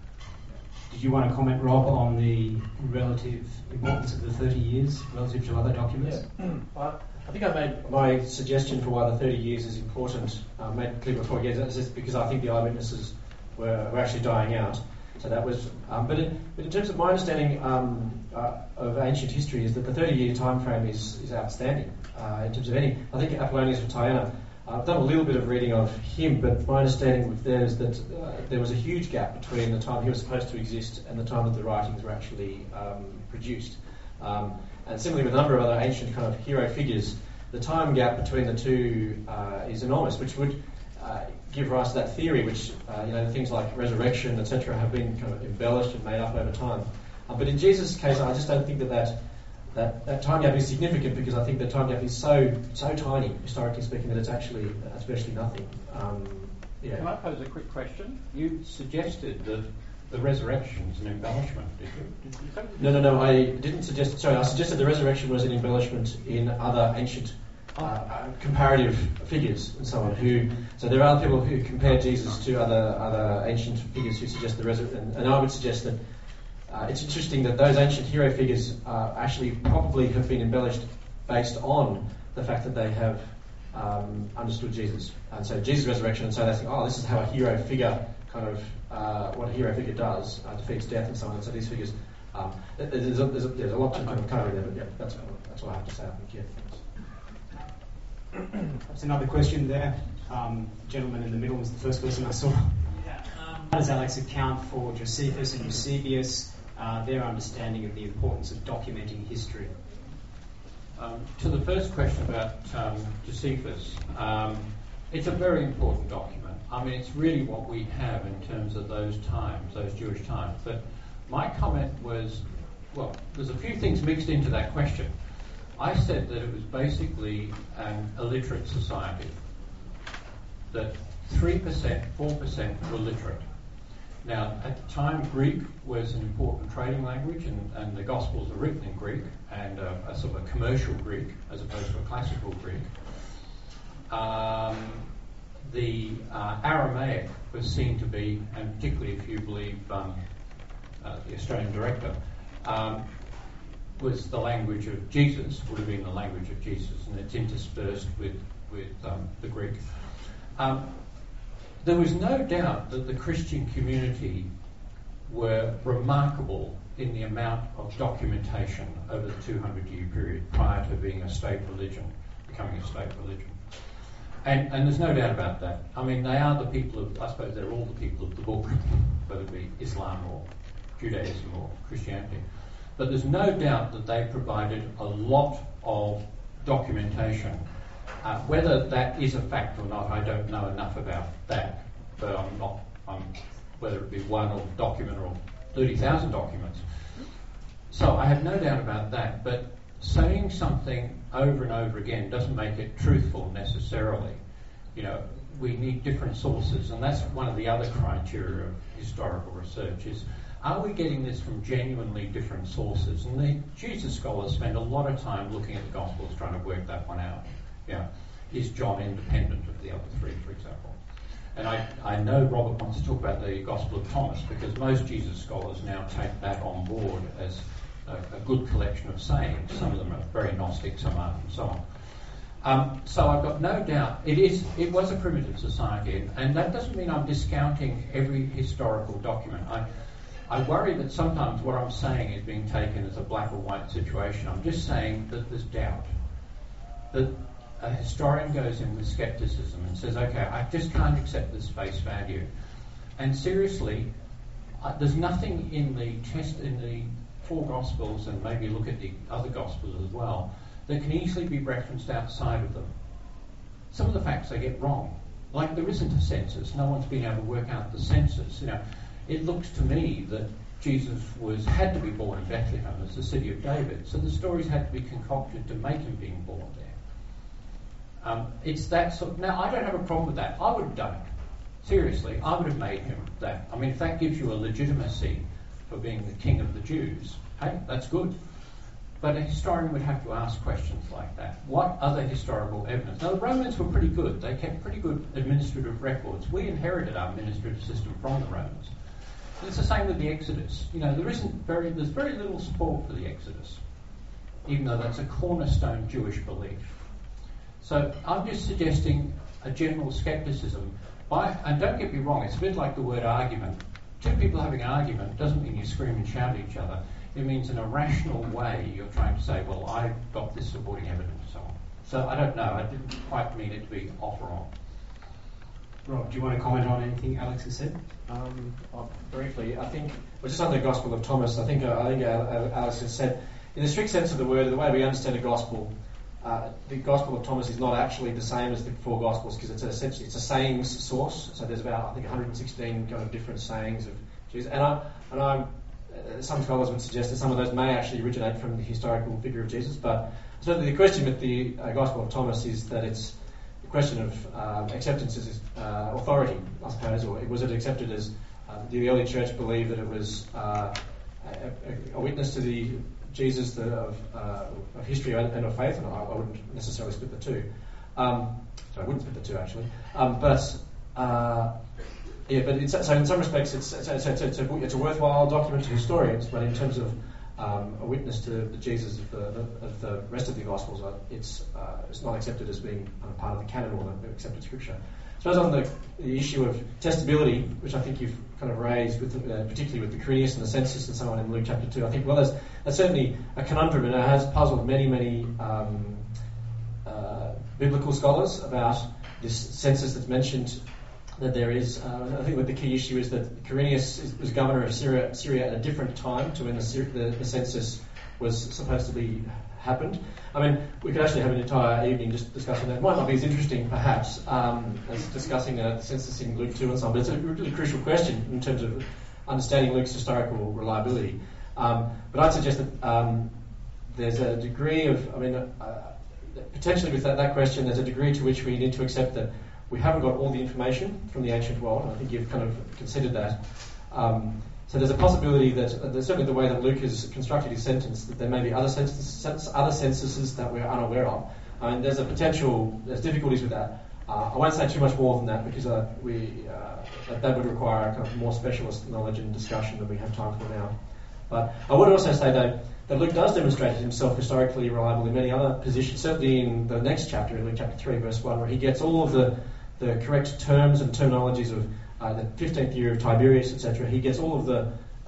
Did you want to comment, Rob, on the relative importance of the thirty years relative to other documents? Yeah. Well, I think I made my suggestion for why the thirty years is important, uh, made it clear before, again, it's just because I think the eyewitnesses were, were actually dying out. So that was, um, but, in, but in terms of my understanding um, uh, of ancient history is that the thirty-year time frame is, is outstanding uh, in terms of any. I think Apollonius of Tyana, I've done a little bit of reading of him, but my understanding with there is that uh, there was a huge gap between the time he was supposed to exist and the time that the writings were actually um, produced. Um, and similarly with a number of other ancient kind of hero figures, the time gap between the two uh, is enormous, which would uh, give rise to that theory, which uh, you know things like resurrection, et cetera, have been kind of embellished and made up over time. Uh, but in Jesus' case, I just don't think that that, that that time gap is significant, because I think the time gap is so so tiny, historically speaking, that it's actually it's virtually nothing. Um, yeah. Can I pose a quick question? You suggested that the resurrection is an embellishment, did you? Did you say no, no, no. I didn't suggest. Sorry, I suggested the resurrection was an embellishment in other ancient uh, uh, comparative figures and so on. Who so there are people who compare Jesus to other other ancient figures who suggest the resurrection, and, and I would suggest that uh, it's interesting that those ancient hero figures uh, actually probably have been embellished based on the fact that they have um, understood Jesus, and so Jesus' resurrection, and so they think, oh, this is how a hero figure kind of uh, what a hero figure does, uh, defeats death and so on. And so these figures, um, there's, a, there's, a, there's a lot to kind of cover there, but yeah, that's that's what I have to say. I think. Yeah. Perhaps another question there. Um, gentleman in the middle was the first person I saw. Yeah, um, How does Alex account for Josephus and Eusebius, uh, their understanding of the importance of documenting history? Um, to the first question about um, Josephus, um, it's a very important document. I mean, it's really what we have in terms of those times, those Jewish times. But my comment was, well, there's a few things mixed into that question. I said that it was basically an illiterate society, that three percent, four percent were literate. Now, at the time, Greek was an important trading language, and, and the Gospels are written in Greek, and uh, a sort of a commercial Greek as opposed to a classical Greek. Um, the uh, Aramaic was seen to be, and particularly if you believe um, uh, the Australian director, um, was the language of Jesus, would have been the language of Jesus, and it's interspersed with, with um, the Greek. Um, There was no doubt that the Christian community were remarkable in the amount of documentation over the two hundred year period prior to being a state religion, becoming a state religion. And, and there's no doubt about that. I mean, they are the people of, I suppose they're all the people of the book, whether it be Islam or Judaism or Christianity. But there's no doubt that they provided a lot of documentation. Uh, whether that is a fact or not, I don't know enough about that. But I'm not, I'm, whether it be one or document or thirty thousand documents. So I have no doubt about that. But saying something over and over again doesn't make it truthful necessarily. You know, we need different sources, and that's one of the other criteria of historical research is, are we getting this from genuinely different sources? And the Jesus scholars spend a lot of time looking at the Gospels trying to work that one out. Yeah. Is John independent of the other three, for example? And I, I know Robert wants to talk about the Gospel of Thomas, because most Jesus scholars now take that on board as a, a good collection of sayings. Some of them are very Gnostic, some aren't, and so on. Um, so I've got no doubt it is. It was a primitive society, and that doesn't mean I'm discounting every historical document. I, I worry that sometimes what I'm saying is being taken as a black or white situation. I'm just saying that there's doubt. That a historian goes in with skepticism and says, okay, I just can't accept this face value. And seriously, uh, there's nothing in the test in the four Gospels, and maybe look at the other Gospels as well, that can easily be referenced outside of them. Some of the facts they get wrong. Like there isn't a census. No one's been able to work out the census. You know, it looks to me that Jesus was had to be born in Bethlehem as the city of David. So the stories had to be concocted to make him being born there. Um, it's that sort. Now I don't have a problem with that. I would have done it. Seriously, I would have made him that. I mean, if that gives you a legitimacy for being the king of the Jews, hey, that's good. But a historian would have to ask questions like that. What other historical evidence? Now, the Romans were pretty good. They kept pretty good administrative records. We inherited our administrative system from the Romans. And it's the same with the Exodus. You know, there isn't very, there's very little support for the Exodus, even though that's a cornerstone Jewish belief. So I'm just suggesting a general skepticism. By, and don't get me wrong, it's a bit like the word argument. Two people having an argument doesn't mean you scream and shout at each other. It means in a rational way you're trying to say, well, I've got this supporting evidence and so on. So I don't know. I didn't quite mean it to be off or on. Rob, do you want to comment on anything Alex has said? Um, oh, briefly, I think, well, just on the Gospel of Thomas, I think uh, I think uh, Alex has said, in the strict sense of the word, the way we understand a Gospel, uh, the Gospel of Thomas is not actually the same as the four Gospels, because it's essentially it's a sayings source. So there's about I think one hundred sixteen kind of different sayings of Jesus, and I and I'm. Uh, some scholars would suggest that some of those may actually originate from the historical figure of Jesus, but certainly the question with the uh, Gospel of Thomas is that it's a question of uh, acceptance as uh, authority, I suppose, or was it accepted as uh, the early church believed that it was uh, a, a witness to the Jesus the, of, uh, of history and of faith, and I, I wouldn't necessarily split the two. Um, so I wouldn't split the two actually, um, but. Uh, Yeah, but it's, so in some respects it's, it's, it's, it's, a, it's a worthwhile document to historians, but in terms of um, a witness to the Jesus of the, of the rest of the Gospels, it's uh, it's not accepted as being part of the canon or the accepted scripture. So as on the, the issue of testability, which I think you've kind of raised, with uh, particularly with the Quirinius and the census and so on in Luke chapter two, I think, well, there's, there's certainly a conundrum, and it has puzzled many, many um, uh, biblical scholars about this census that's mentioned. That there is, uh, I think what the key issue is that Quirinius is, was governor of Syria, Syria at a different time to when the, the, the census was supposed to be happened. I mean, we could actually have an entire evening just discussing that. It might not be as interesting, perhaps, um, as discussing uh, the census in Luke two and so on, but it's a really crucial question in terms of understanding Luke's historical reliability. Um, but I'd suggest that um, there's a degree of, I mean, uh, potentially with that, that question, there's a degree to which we need to accept that we haven't got all the information from the ancient world, and I think you've kind of considered that. Um, so there's a possibility that, uh, there's certainly the way that Luke has constructed his sentence, that there may be other censuses, other censuses that we're unaware of. I mean, there's a potential, there's difficulties with that. Uh, I won't say too much more than that, because uh, we uh, that, that would require a kind of more specialist knowledge and discussion than we have time for now. But I would also say, though, that Luke does demonstrate himself historically reliable in many other positions, certainly in the next chapter, in Luke chapter three, verse one, where he gets all of the the correct terms and terminologies of uh, the fifteenth year of Tiberius, et cetera. He gets all of the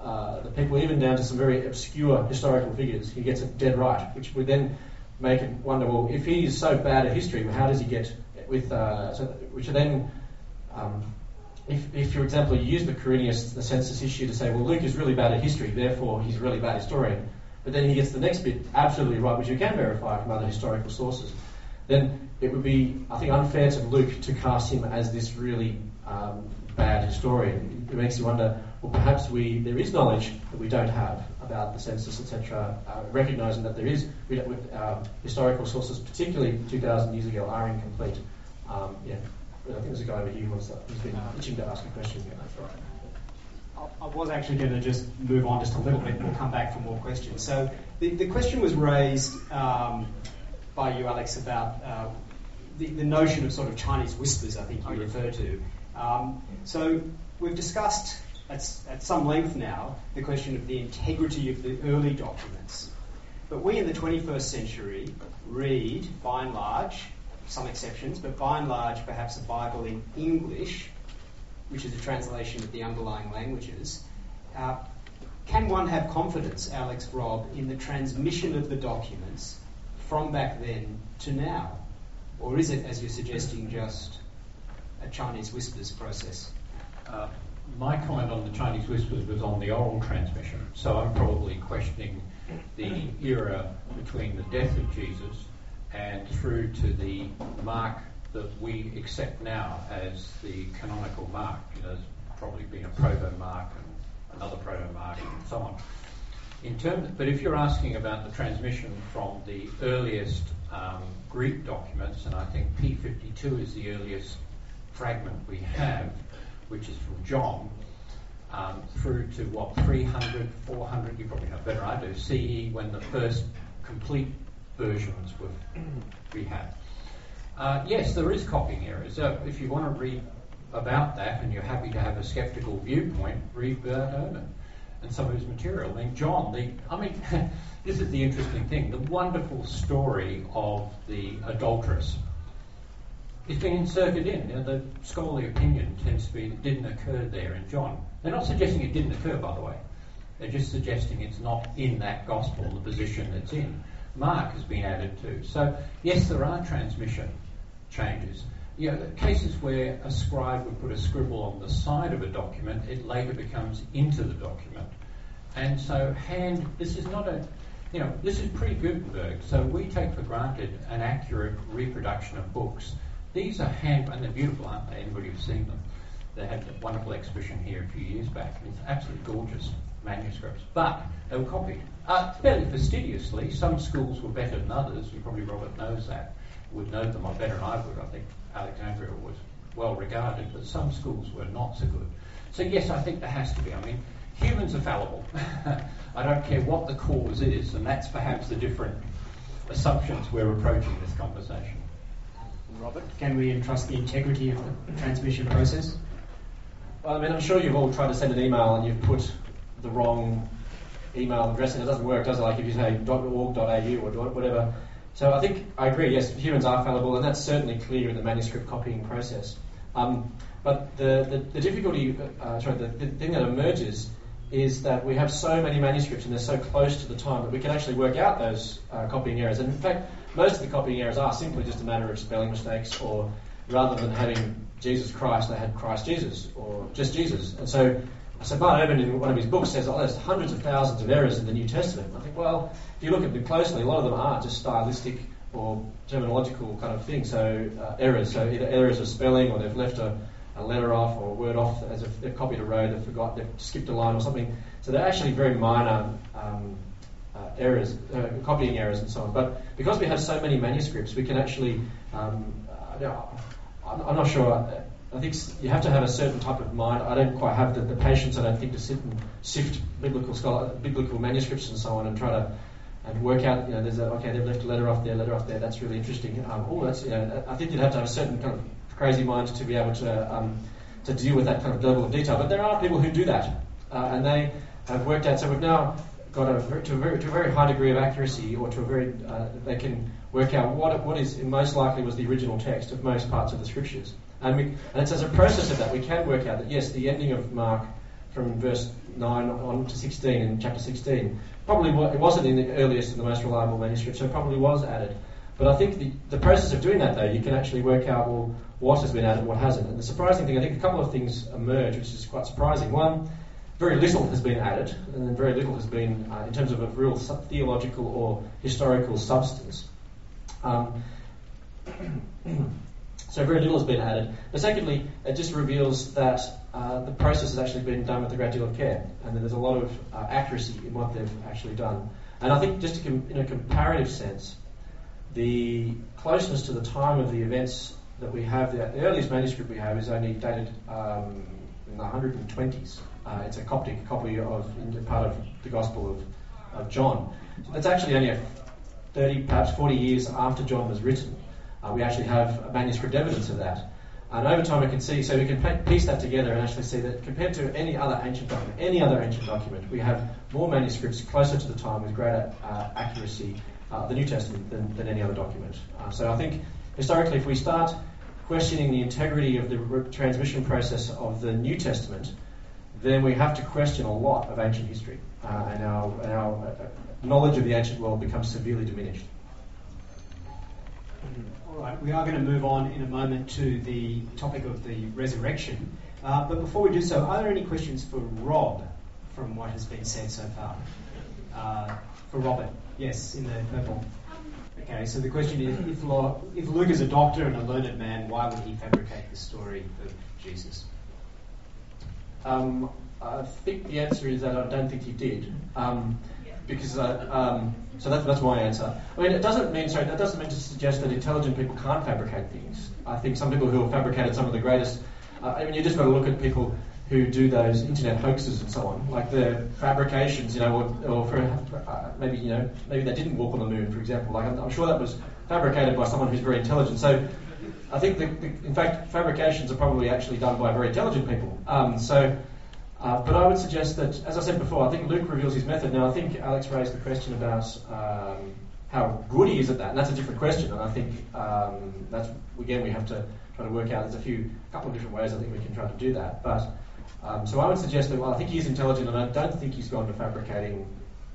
uh, the people, even down to some very obscure historical figures. He gets it dead right, which would then make it wonder, well, if he is so bad at history, how does he get with, uh, so, which are then, um, if, if, for example, you use the Quirinius, the census issue to say, well, Luke is really bad at history, therefore he's a really bad historian, but then he gets the next bit absolutely right, which you can verify from other historical sources, then it would be, I think, unfair to Luke to cast him as this really um, bad historian. It makes you wonder, well, perhaps we there is knowledge that we don't have about the census, et cetera, uh, recognising that there is uh, historical sources, particularly two thousand years ago, are incomplete. Um, yeah, I think there's a guy over here who's, who's been itching to ask a question. Yeah, that's right. I was actually going to just move on just a little bit and we'll come back for more questions. So the, the question was raised um, by you, Alex, about uh, the, the notion of sort of Chinese whispers, I think you referred to. Um, so we've discussed at, at some length now the question of the integrity of the early documents. But we in the twenty-first century read, by and large, some exceptions, but by and large perhaps a Bible in English, which is a translation of the underlying languages. Uh, can one have confidence, Alex, Rob, in the transmission of the documents from back then to now? Or is it, as you're suggesting, just a Chinese whispers process? Uh, my comment on the Chinese whispers was on the oral transmission, so I'm probably questioning the era between the death of Jesus and through to the mark that we accept now as the canonical mark. You know, there's probably been a proto-mark and another proto-mark and so on. In terms, but if you're asking about the transmission from the earliest um, Greek documents, and I think P fifty-two is the earliest fragment we have, which is from John, um, through to what, three hundred, four hundred, you probably know better than I do, C E, when the first complete versions were we had. Uh, yes, there is copying errors. So if you want to read about that and you're happy to have a skeptical viewpoint, read Bert Ehrman and some of his material. I mean, John, the, I mean, this is the interesting thing. The wonderful story of the adulteress is being inserted in. You know, the scholarly opinion tends to be it didn't occur there in John. They're not suggesting it didn't occur, by the way. They're just suggesting it's not in that gospel, the position it's in. Mark has been added to. So, yes, there are transmission changes. You know, cases where a scribe would put a scribble on the side of a document, it later becomes into the document. And so hand, this is not a, you know, this is pre-Gutenberg, so we take for granted an accurate reproduction of books. These are hand, and they're beautiful, aren't they? Anybody who's seen them? They had a wonderful exhibition here a few years back. It's absolutely gorgeous manuscripts, but they were copied. Uh, fairly fastidiously. Some schools were better than others, and probably Robert knows that, would know them better than I would. I think Alexandria was well regarded, but some schools were not so good. So yes, I think there has to be. I mean, humans are fallible. I don't care what the cause is, and that's perhaps the different assumptions we're approaching this conversation. Robert, can we entrust the integrity of the transmission process? Well, I mean, I'm sure you've all tried to send an email and you've put the wrong email address and it doesn't work, does it? Like if you say .org dot a u or whatever. So I think I agree, yes, humans are fallible, and that's certainly clear in the manuscript copying process. Um, but the, the, the difficulty, uh, sorry, the, the thing that emerges is that we have so many manuscripts and they're so close to the time that we can actually work out those uh, copying errors. And in fact, most of the copying errors are simply just a matter of spelling mistakes, or rather than having Jesus Christ, they had Christ Jesus, or just Jesus. And so, so Bart Ehrman in one of his books says, oh, there's hundreds of thousands of errors in the New Testament. And I think, well, if you look at them closely, a lot of them are just stylistic or terminological kind of things, so uh, errors. So either errors of spelling, or they've left a, a letter off or a word off, as if they've copied a row, they've forgot, they've skipped a line or something. So they're actually very minor um, uh, errors, uh, copying errors and so on. But because we have so many manuscripts, we can actually, um, uh, I'm, I'm not sure, I think you have to have a certain type of mind. I don't quite have the, the patience, I don't think, to sit and sift biblical scholar, biblical manuscripts and so on and try to and work out, you know, there's a, okay, they've left a letter off there, letter off there, that's really interesting. Um, oh, that's, you know, I think you'd have to have a certain kind of crazy mind to be able to um, to deal with that kind of level of detail. But there are people who do that, uh, and they have worked out. So we've now got a to a very to a very high degree of accuracy, or to a very uh, they can work out what what is most likely was the original text of most parts of the scriptures. And, we, and it's as a process of that we can work out that yes, the ending of Mark from verse nine on to sixteen in chapter sixteen. Probably it wasn't in the earliest and the most reliable manuscript, so it probably was added. But I think the, the process of doing that, though, you can actually work out, well, what has been added and what hasn't. And the surprising thing, I think a couple of things emerge, which is quite surprising. One, very little has been added, and then very little has been, uh, in terms of a real theological or historical substance. Um, so very little has been added. But secondly, it just reveals that uh, the process has actually been done with a great deal of care, and that there's a lot of uh, accuracy in what they've actually done. And I think just to com- in a comparative sense, the closeness to the time of the events that we have, the, the earliest manuscript we have is only dated um, in the one hundred twenties. Uh, it's a Coptic copy of in part of the Gospel of, of John. So that's actually only a thirty, perhaps forty years after John was written. Uh, we actually have manuscript evidence of that. And over time we can see, so we can piece that together and actually see that compared to any other ancient document, any other ancient document, we have more manuscripts closer to the time with greater uh, accuracy, uh, the New Testament, than, than any other document. Uh, so I think historically, if we start questioning the integrity of the re- transmission process of the New Testament, then we have to question a lot of ancient history, uh, and our, and our uh, knowledge of the ancient world becomes severely diminished. All right, we are going to move on in a moment to the topic of the resurrection. Uh, but before we do so, are there any questions for Rob from what has been said so far? Uh, for Robert, yes, in the purple. Okay, so the question is, if, Lo- if Luke is a doctor and a learned man, why would he fabricate the story of Jesus? Um, I think the answer is that I don't think he did, um, because uh, um, so that's that's my answer. I mean, it doesn't mean sorry, that doesn't mean to suggest that intelligent people can't fabricate things. I think some people who have fabricated some of the greatest. Uh, I mean, you just got to look at people who do those internet hoaxes and so on, like the fabrications, you know, or, or for uh, maybe you know maybe they didn't walk on the moon, for example. Like I'm, I'm sure that was fabricated by someone who's very intelligent. So. I think, the, the, in fact, fabrications are probably actually done by very intelligent people. Um, so, uh, but I would suggest that, as I said before, I think Luke reveals his method. Now, I think Alex raised the question about um, how good he is at that, and that's a different question. And I think um, that's again we have to try to work out. There's a few, a couple of different ways I think we can try to do that. But um, so I would suggest that well, I think he is intelligent, and I don't think he's gone to fabricating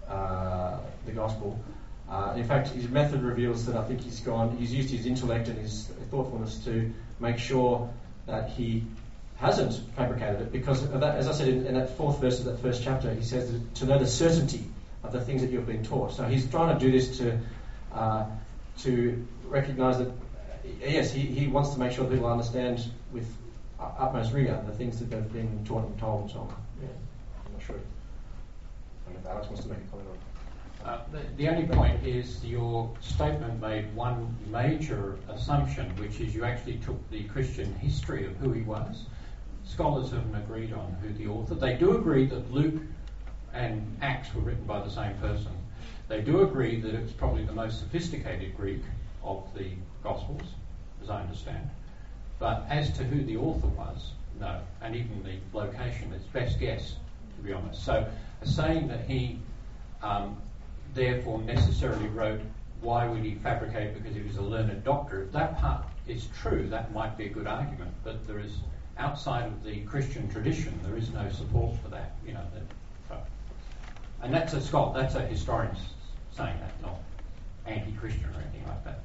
uh, the gospel. Uh, in fact, his method reveals that I think he's gone, he's used his intellect and his thoughtfulness to make sure that he hasn't fabricated it, because of that, as I said in, in that fourth verse of that first chapter, he says that to know the certainty of the things that you've been taught. So he's trying to do this to uh, to recognise that, yes, he, he wants to make sure that people understand with utmost rigour the things that they've been taught and told and so on. Yeah, I'm not sure. I don't know if Alex wants to make a comment on it. Uh, the, the only point is your statement made one major assumption, which is you actually took the Christian history of who he was. Scholars haven't agreed on who the author. They do agree that Luke and Acts were written by the same person. They do agree that it's probably the most sophisticated Greek of the Gospels, as I understand. But as to who the author was, no. And even the location, it's best guess, to be honest. So saying that he... Um, therefore necessarily wrote, why would he fabricate because he was a learned doctor? If that part is true, that might be a good argument, but there is, outside of the Christian tradition, there is no support for that, you know. That, so. And that's a scholar, that's a historian saying that, not anti-Christian or anything like that.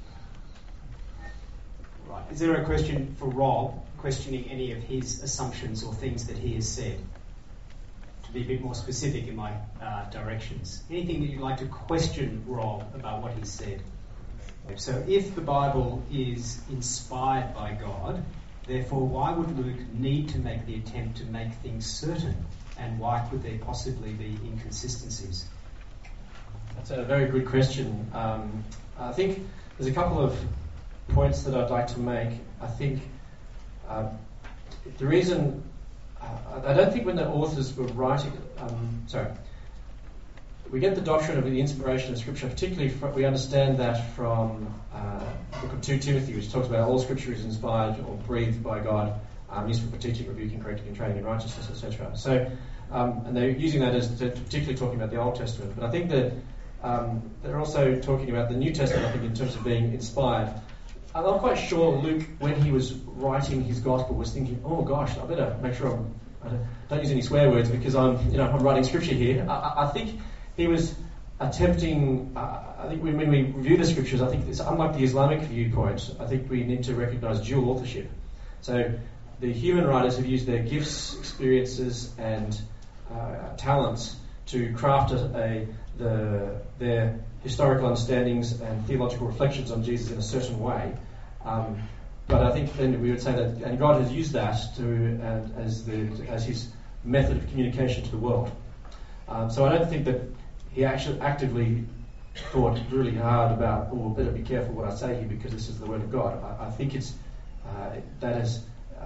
Right. Is there a question for Rob, questioning any of his assumptions or things that he has said? To be a bit more specific in my uh, directions. Anything that you'd like to question Rob about what he said? So if the Bible is inspired by God, therefore why would Luke need to make the attempt to make things certain? And why could there possibly be inconsistencies? That's a very good question. Um, I think there's a couple of points that I'd like to make. I think uh, the reason... Uh, I don't think when the authors were writing, um, sorry, we get the doctrine of the inspiration of Scripture, particularly from, we understand that from uh, the book of Second Timothy, which talks about all Scripture is inspired or breathed by God, um, useful for teaching, rebuking, correcting, and training in righteousness, et cetera. So, um, and they're using that as to, particularly talking about the Old Testament. But I think that um, they're also talking about the New Testament, I think, in terms of being inspired. I'm not quite sure Luke, when he was writing his gospel, was thinking, oh gosh, I better make sure I'm I don't, don't use any swear words because I'm, you know, I'm writing scripture here. I, I think he was attempting. Uh, I think when, when we review the scriptures, I think it's unlike the Islamic viewpoint. I think we need to recognise dual authorship. So the human writers have used their gifts, experiences, and uh, talents to craft a, a the their historical understandings and theological reflections on Jesus in a certain way. Um, but I think then we would say that, and God has used that to uh, as the as His method of communication to the world. Um, so I don't think that he actually actively thought really hard about, oh, better be careful what I say here because this is the word of God. I, I think it's uh, that has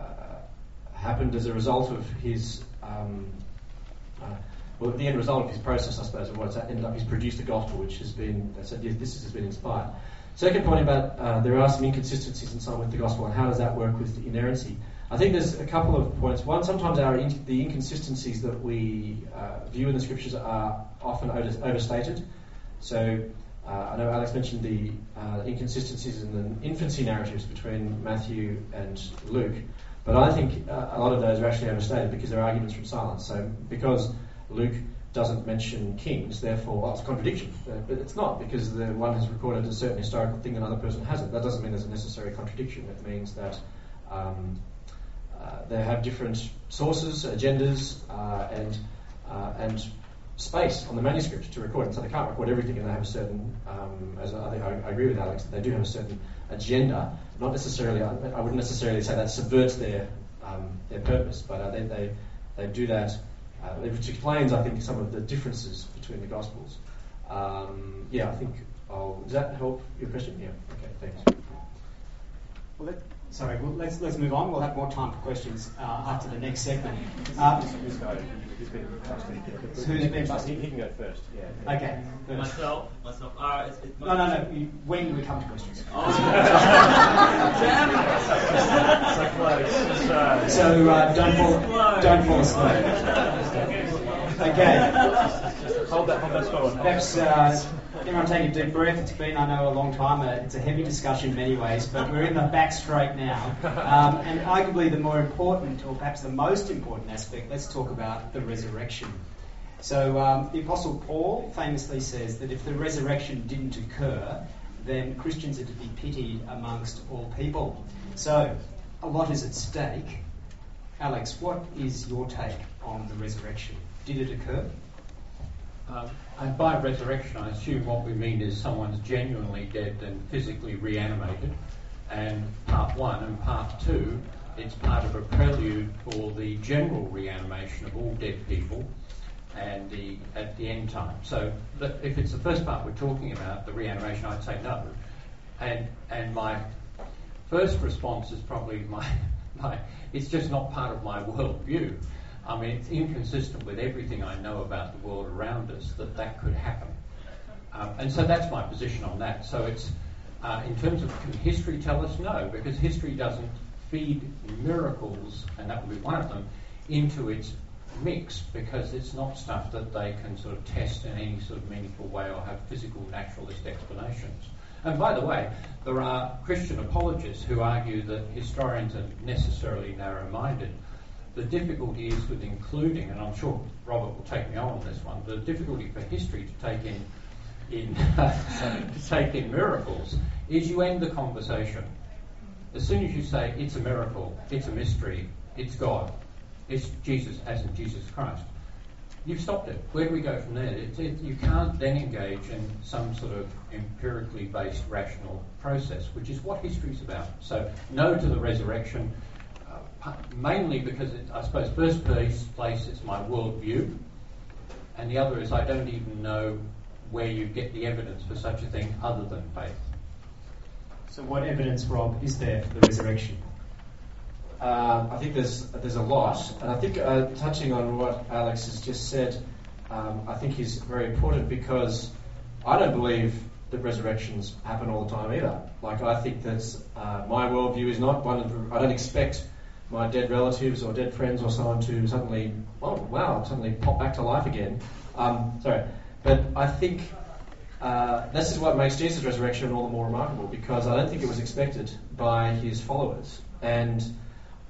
uh, happened as a result of his. Um, uh, Well, the end result of his process, I suppose, of what's ended up, he's produced a gospel which has been, said, yes, this has been inspired. Second point about uh, there are some inconsistencies and so on with the gospel, and how does that work with inerrancy? I think there's a couple of points. One, sometimes our in, the inconsistencies that we uh, view in the scriptures are often overstated. So uh, I know Alex mentioned the uh, inconsistencies in the infancy narratives between Matthew and Luke, but I think uh, a lot of those are actually overstated because they're arguments from silence. So because Luke doesn't mention kings, therefore, well, it's a contradiction. Uh, but it's not, because the one has recorded a certain historical thing and another person hasn't. That doesn't mean there's a necessary contradiction. It means that um, uh, they have different sources, agendas, uh, and uh, and space on the manuscript to record. And so they can't record everything, and they have a certain, um, as I, think I, I agree with Alex, that they do have a certain agenda. Not necessarily, I, I wouldn't necessarily say that subverts their um, their purpose, but uh, they, they they do that. Uh, which explains, I think, some of the differences between the Gospels. Um, yeah, I think I'll... Does that help your question? Yeah. Okay, thanks. Well, let, sorry, well, let's let's move on. We'll have more time for questions uh, after the next segment. Uh, Who's going? Who's been busted? Who's been busted? He can go first. Yeah. Okay. First. Myself, myself. Uh, it's, it's No, no, no. You, when do we come to questions? Oh, damn it! So close. So, So uh, don't fall, don't fall asleep. Okay. hold that, hold that spot on. Perhaps uh, everyone take a deep breath. It's been, I know, a long time. Uh, it's a heavy discussion in many ways, but we're in the back straight now. Um, and arguably the more important, or perhaps the most important aspect, let's talk about the resurrection. So um, the Apostle Paul famously says that if the resurrection didn't occur, then Christians are to be pitied amongst all people. So a lot is at stake. Alex, what is your take on the resurrection? Did it occur? Um, and by resurrection, I assume what we mean is someone's genuinely dead and physically reanimated. And part one and part two, it's part of a prelude for the general reanimation of all dead people and the at the end time. So the, if it's the first part we're talking about, the reanimation, I'd say no. And and my first response is probably my my it's just not part of my worldview. I mean, it's inconsistent with everything I know about the world around us that that could happen. Um, and so that's my position on that. So it's, uh, in terms of, can history tell us? No, because history doesn't feed miracles, and that would be one of them, into its mix, because it's not stuff that they can sort of test in any sort of meaningful way or have physical naturalist explanations. And by the way, there are Christian apologists who argue that historians are necessarily narrow-minded. The difficulty is with including, and I'm sure Robert will take me on on this one, the difficulty for history to take in, in to take in miracles is you end the conversation. As soon as you say it's a miracle, it's a mystery, it's God, it's Jesus, as in Jesus Christ, you've stopped it. Where do we go from there? It, it, you can't then engage in some sort of empirically based rational process, which is what history's about. So no to the resurrection. Mainly because, it, I suppose, first place, place is my worldview, and the other is I don't even know where you get the evidence for such a thing other than faith. So what evidence, Rob, is there for the resurrection? Uh, I think there's there's a lot, and I think uh, touching on what Alex has just said, um, I think is very important, because I don't believe that resurrections happen all the time either. Like, I think that uh, my worldview is not one of the, I don't expect my dead relatives or dead friends or someone to suddenly, oh wow, suddenly pop back to life again. Um, sorry, but I think uh, this is what makes Jesus' resurrection all the more remarkable, because I don't think it was expected by his followers. And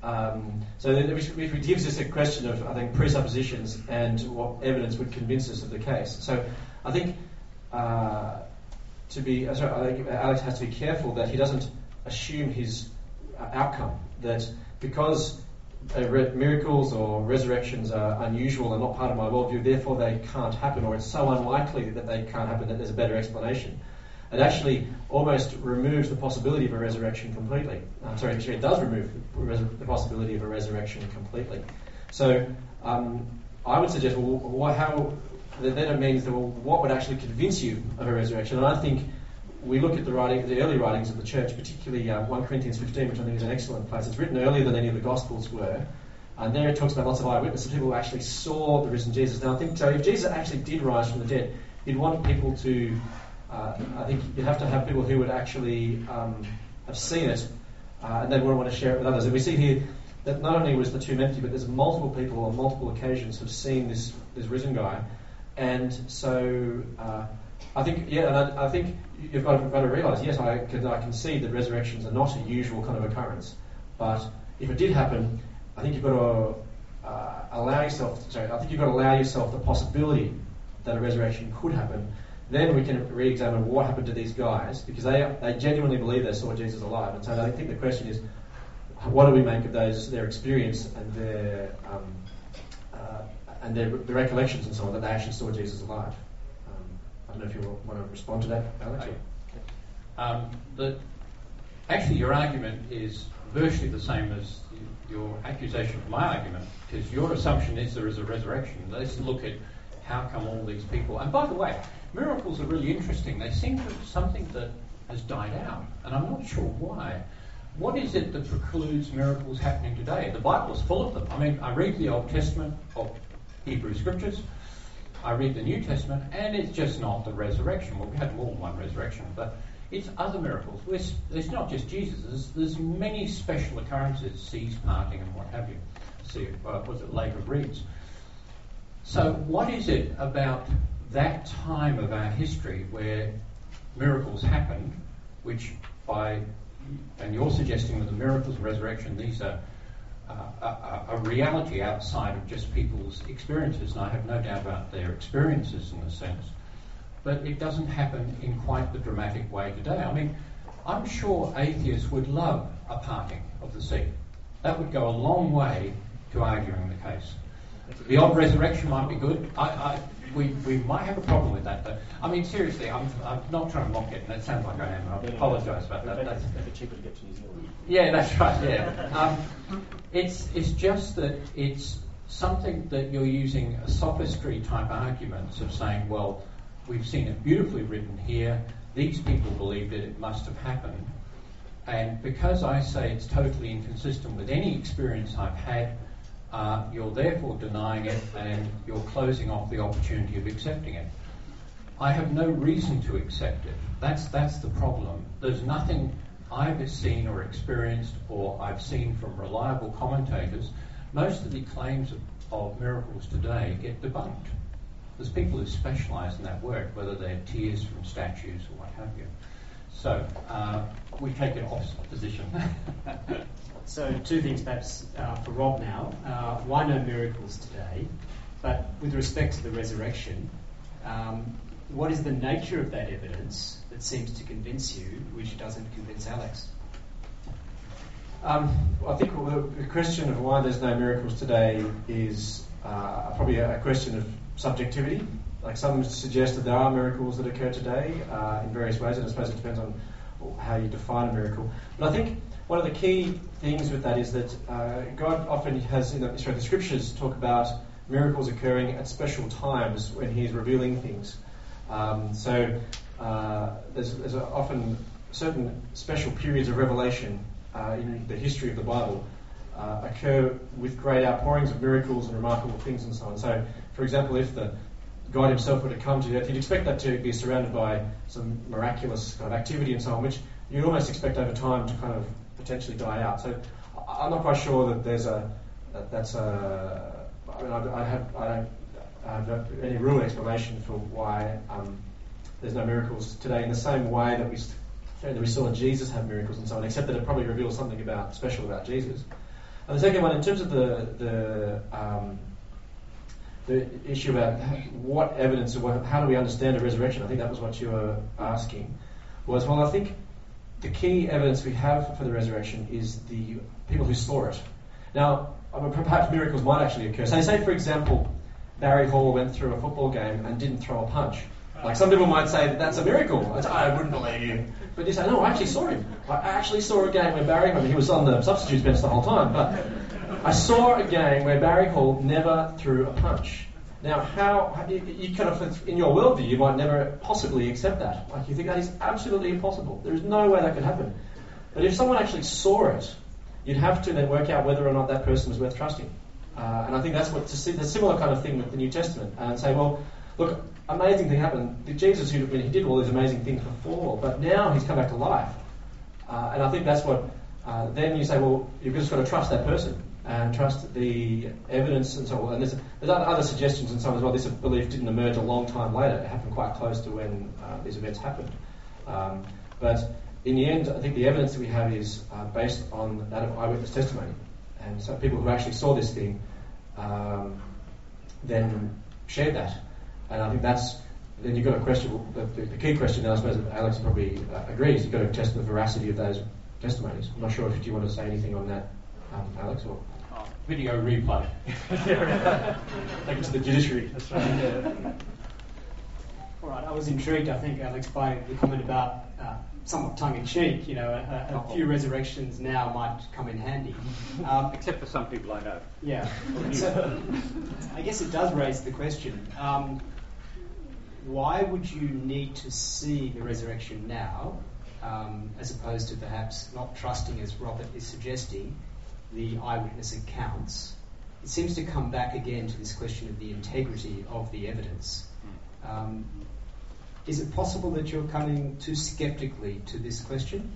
Um, so then which, which gives us a question of, I think, presuppositions and what evidence would convince us of the case. So I think uh, to be, sorry, I think Alex has to be careful that he doesn't assume his uh, outcome, that because uh, re- miracles or resurrections are unusual and not part of my worldview, therefore they can't happen, or it's so unlikely that they can't happen that there's a better explanation. It actually almost removes the possibility of a resurrection completely. Uh, sorry, actually it does remove the, res- the possibility of a resurrection completely. So um, I would suggest, well, what, how, then it means that, well, what would actually convince you of a resurrection? And I think we look at the writing, the early writings of the church, particularly uh, First Corinthians fifteen, which I think is an excellent place. It's written earlier than any of the Gospels were. And there it talks about lots of eyewitnesses, people who actually saw the risen Jesus. Now I think, so if Jesus actually did rise from the dead, you'd want people to... Uh, I think you'd have to have people who would actually um, have seen it uh, and then would want to share it with others. And we see here that not only was the tomb empty, but there's multiple people on multiple occasions who've seen this, this risen guy. And so uh, I think, yeah, and I, I think you've got to, got to realise, yes, I can, I can see that resurrections are not a usual kind of occurrence. But if it did happen, I think you've got to uh, allow yourself, sorry, I think you've got to allow yourself the possibility that a resurrection could happen. Then we can re-examine what happened to these guys, because they they genuinely believe they saw Jesus alive. And so I think the question is, what do we make of those their experience and their um, uh, and their, their recollections and so on that they actually saw Jesus alive? Um, I don't know if you want to respond to that, Alex. Um, the, actually, your argument is virtually the same as your accusation of my argument, because your assumption is there is a resurrection. Let's look at how come all these people... And by the way, miracles are really interesting. They seem to be something that has died out, and I'm not sure why. What is it that precludes miracles happening today? The Bible is full of them. I mean, I read the Old Testament of Hebrew Scriptures, I read the New Testament, and it's just not the resurrection. Well, we had more than one resurrection, but it's other miracles. It's, it's not just Jesus. There's, there's many special occurrences, seas parting and what have you. See, uh, was it Lake of Reeds? So what is it about that time of our history where miracles happened, which by, and you're suggesting that the miracles of resurrection, these are uh, a, a reality outside of just people's experiences, and I have no doubt about their experiences in a sense, but it doesn't happen in quite the dramatic way today. I mean, I'm sure atheists would love a parting of the sea. That would go a long way to arguing the case. The odd resurrection might be good. I, I, we, we might have a problem with that, though. I mean, seriously, I'm, I'm not trying to mock it, and it sounds like I am. I apologise about that. That's a bit cheaper to get to New Zealand. Yeah, that's right. Yeah, um, it's it's just that it's something that you're using a sophistry type arguments of saying, well, we've seen it beautifully written here. These people believed it. It must have happened, and because I say it's totally inconsistent with any experience I've had. Uh, you're therefore denying it and you're closing off the opportunity of accepting it. I have no reason to accept it. That's that's the problem. There's nothing I've seen or experienced or I've seen from reliable commentators. Most of the claims of, of miracles today get debunked. There's people who specialise in that work, whether they're tears from statues or what have you. So uh, we take an opposite position. So two things perhaps uh, for Rob now. Uh, why no miracles today? But with respect to the resurrection, um, what is the nature of that evidence that seems to convince you, which doesn't convince Alex? Um, I think the question of why there's no miracles today is uh, probably a question of subjectivity. Like some suggest that there are miracles that occur today uh, in various ways, and I suppose it depends on how you define a miracle. But I think one of the key things with that is that uh, God often has, in the, sorry, the scriptures talk about miracles occurring at special times when He's revealing things. Um, so uh, there's, there's often certain special periods of revelation uh, in the history of the Bible uh, occur with great outpourings of miracles and remarkable things and so on. So, for example, if the God Himself were to come to earth, you'd expect that to be surrounded by some miraculous kind of activity and so on, which you'd almost expect over time to kind of potentially die out. So I'm not quite sure that there's a that that's a. I mean, I, I have I don't have any real explanation for why um, there's no miracles today in the same way that we that we saw Jesus have miracles and so on, except that it probably reveals something about special about Jesus. And the second one, in terms of the the um, the issue about what evidence or what, how do we understand a resurrection, I think that was what you were asking, was, well, I think the key evidence we have for the resurrection is the people who saw it. Now, I mean, perhaps miracles might actually occur. So, say, for example, Barry Hall went through a football game and didn't throw a punch. Like, some people might say that that's a miracle. I wouldn't believe you. But you say, no, I actually saw him. I actually saw a game where Barry, I mean, he was on the substitutes bench the whole time, but I saw a game where Barry Hall never threw a punch. Now, how, you, you kind of, in your worldview, you might never possibly accept that. Like, you think that is absolutely impossible. There is no way that could happen. But if someone actually saw it, you'd have to then work out whether or not that person was worth trusting. Uh, and I think that's what, to see the similar kind of thing with the New Testament. And say, well, look, amazing thing happened. Jesus, who, he did all these amazing things before, but now he's come back to life. Uh, and I think that's what, uh, then you say, well, you've just got to trust that person and trust the evidence and so on. And there's, there's other suggestions and so on as well. This belief didn't emerge a long time later. It happened quite close to when uh, these events happened. Um, but in the end, I think the evidence that we have is uh, based on that of eyewitness testimony. And so people who actually saw this thing um, then shared that. And I think that's, then you've got a question, the, the key question, and I suppose Alex probably uh, agrees, you've got to test the veracity of those testimonies. I'm not sure if you want to say anything on that, um, Alex, or... Oh, video replay. Take it to the judiciary. That's right. Yeah. All right, I was intrigued, I think, Alex, by the comment about uh, somewhat tongue-in-cheek, you know, a, a few resurrections now might come in handy. Um, Except for some people I know. Yeah. So, I guess it does raise the question, um, why would you need to see the resurrection now, um, as opposed to perhaps not trusting, as Robert is suggesting, the eyewitness accounts? It seems to come back again to this question of the integrity of the evidence. Um, is it possible that you're coming too sceptically to this question?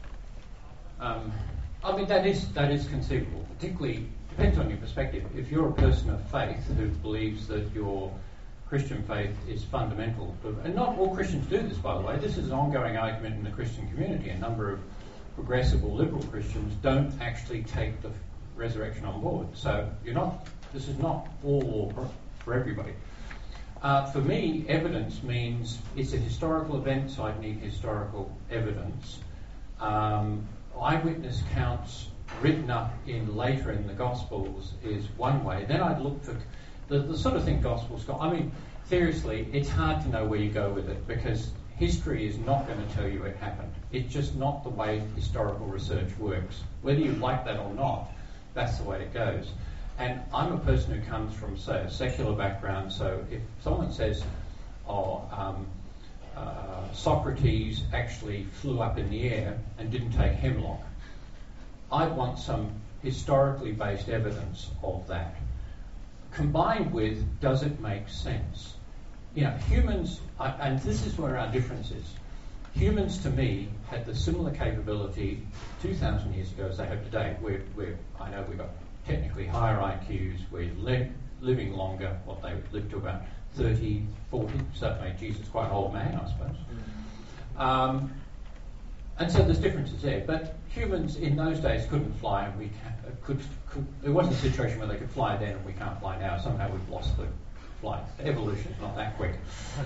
Um, I mean, that is that is conceivable. Particularly, depends on your perspective. If you're a person of faith who believes that your Christian faith is fundamental, to, and not all Christians do this, by the way. This is an ongoing argument in the Christian community. A number of progressive or liberal Christians don't actually take the resurrection on board. So you're not. This is not all or for everybody. Uh, for me, evidence means it's a historical event, so I'd need historical evidence. Um, eyewitness accounts written up in later in the Gospels is one way. Then I'd look for the, the sort of thing Gospels got. I mean, seriously, it's hard to know where you go with it because history is not going to tell you it happened. It's just not the way historical research works. Whether you like that or not, that's the way it goes. And I'm a person who comes from, say, a secular background, so if someone says, oh, um, uh, Socrates actually flew up in the air and didn't take hemlock, I want some historically based evidence of that. Combined with, does it make sense? You know, humans, I, and this is where our difference is. Humans, to me, had the similar capability two thousand years ago as they have today. We're, we're, I know we've got technically higher I Qs, we're li- living longer, what they lived to about thirty, forty, so that made Jesus quite an old man, I suppose. Mm. Um, and so there's differences there, but humans in those days couldn't fly, and we can, uh, could, could, there wasn't a situation where they could fly then and we can't fly now. Somehow we've lost the flight. Evolution's not that quick.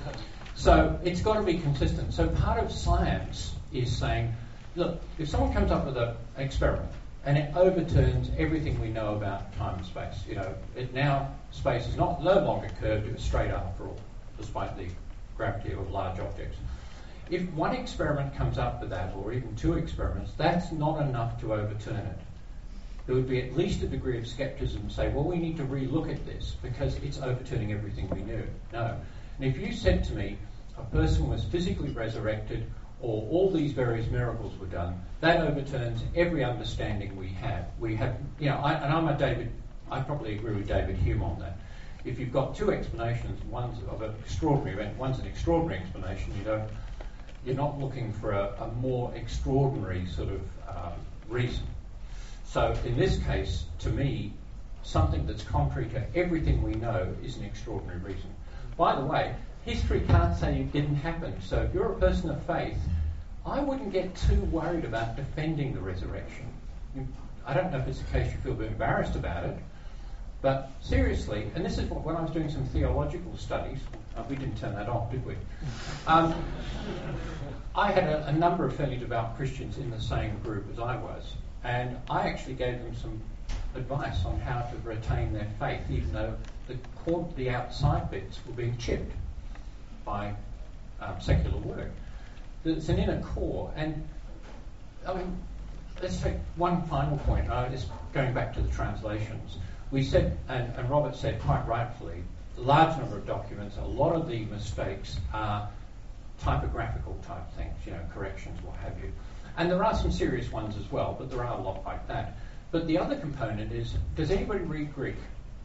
So it's got to be consistent. So part of science is saying, look, if someone comes up with a, an experiment, and it overturns everything we know about time and space. You know, it now, space is not no longer curved, it's straight after all, despite the gravity of large objects. If one experiment comes up with that, or even two experiments, that's not enough to overturn it. There would be at least a degree of skepticism to say, well, we need to re-look at this because it's overturning everything we knew. No. And if you said to me, a person was physically resurrected, or all these various miracles were done, that overturns every understanding we have. We have, you know, I, and I'm a David, I probably agree with David Hume on that. If you've got two explanations, one's of an extraordinary event, one's an extraordinary explanation, you don't, you're not looking for a, a more extraordinary sort of um, reason. So in this case, to me, something that's contrary to everything we know is an extraordinary reason. By the way, history can't say it didn't happen. So if you're a person of faith, I wouldn't get too worried about defending the resurrection. I don't know if it's the case you feel a bit embarrassed about it, but seriously, and this is what, when I was doing some theological studies, uh, we didn't turn that off, did we? Um, I had a, a number of fairly devout Christians in the same group as I was, and I actually gave them some advice on how to retain their faith, even though the, core, the outside bits were being chipped by um, secular work. There's an inner core, and I mean, let's take one final point, uh, just going back to the translations. We said, and, and Robert said quite rightfully, a large number of documents, a lot of the mistakes are typographical type things, you know, corrections, what have you. And there are some serious ones as well, but there are a lot like that. But the other component is, does anybody read Greek?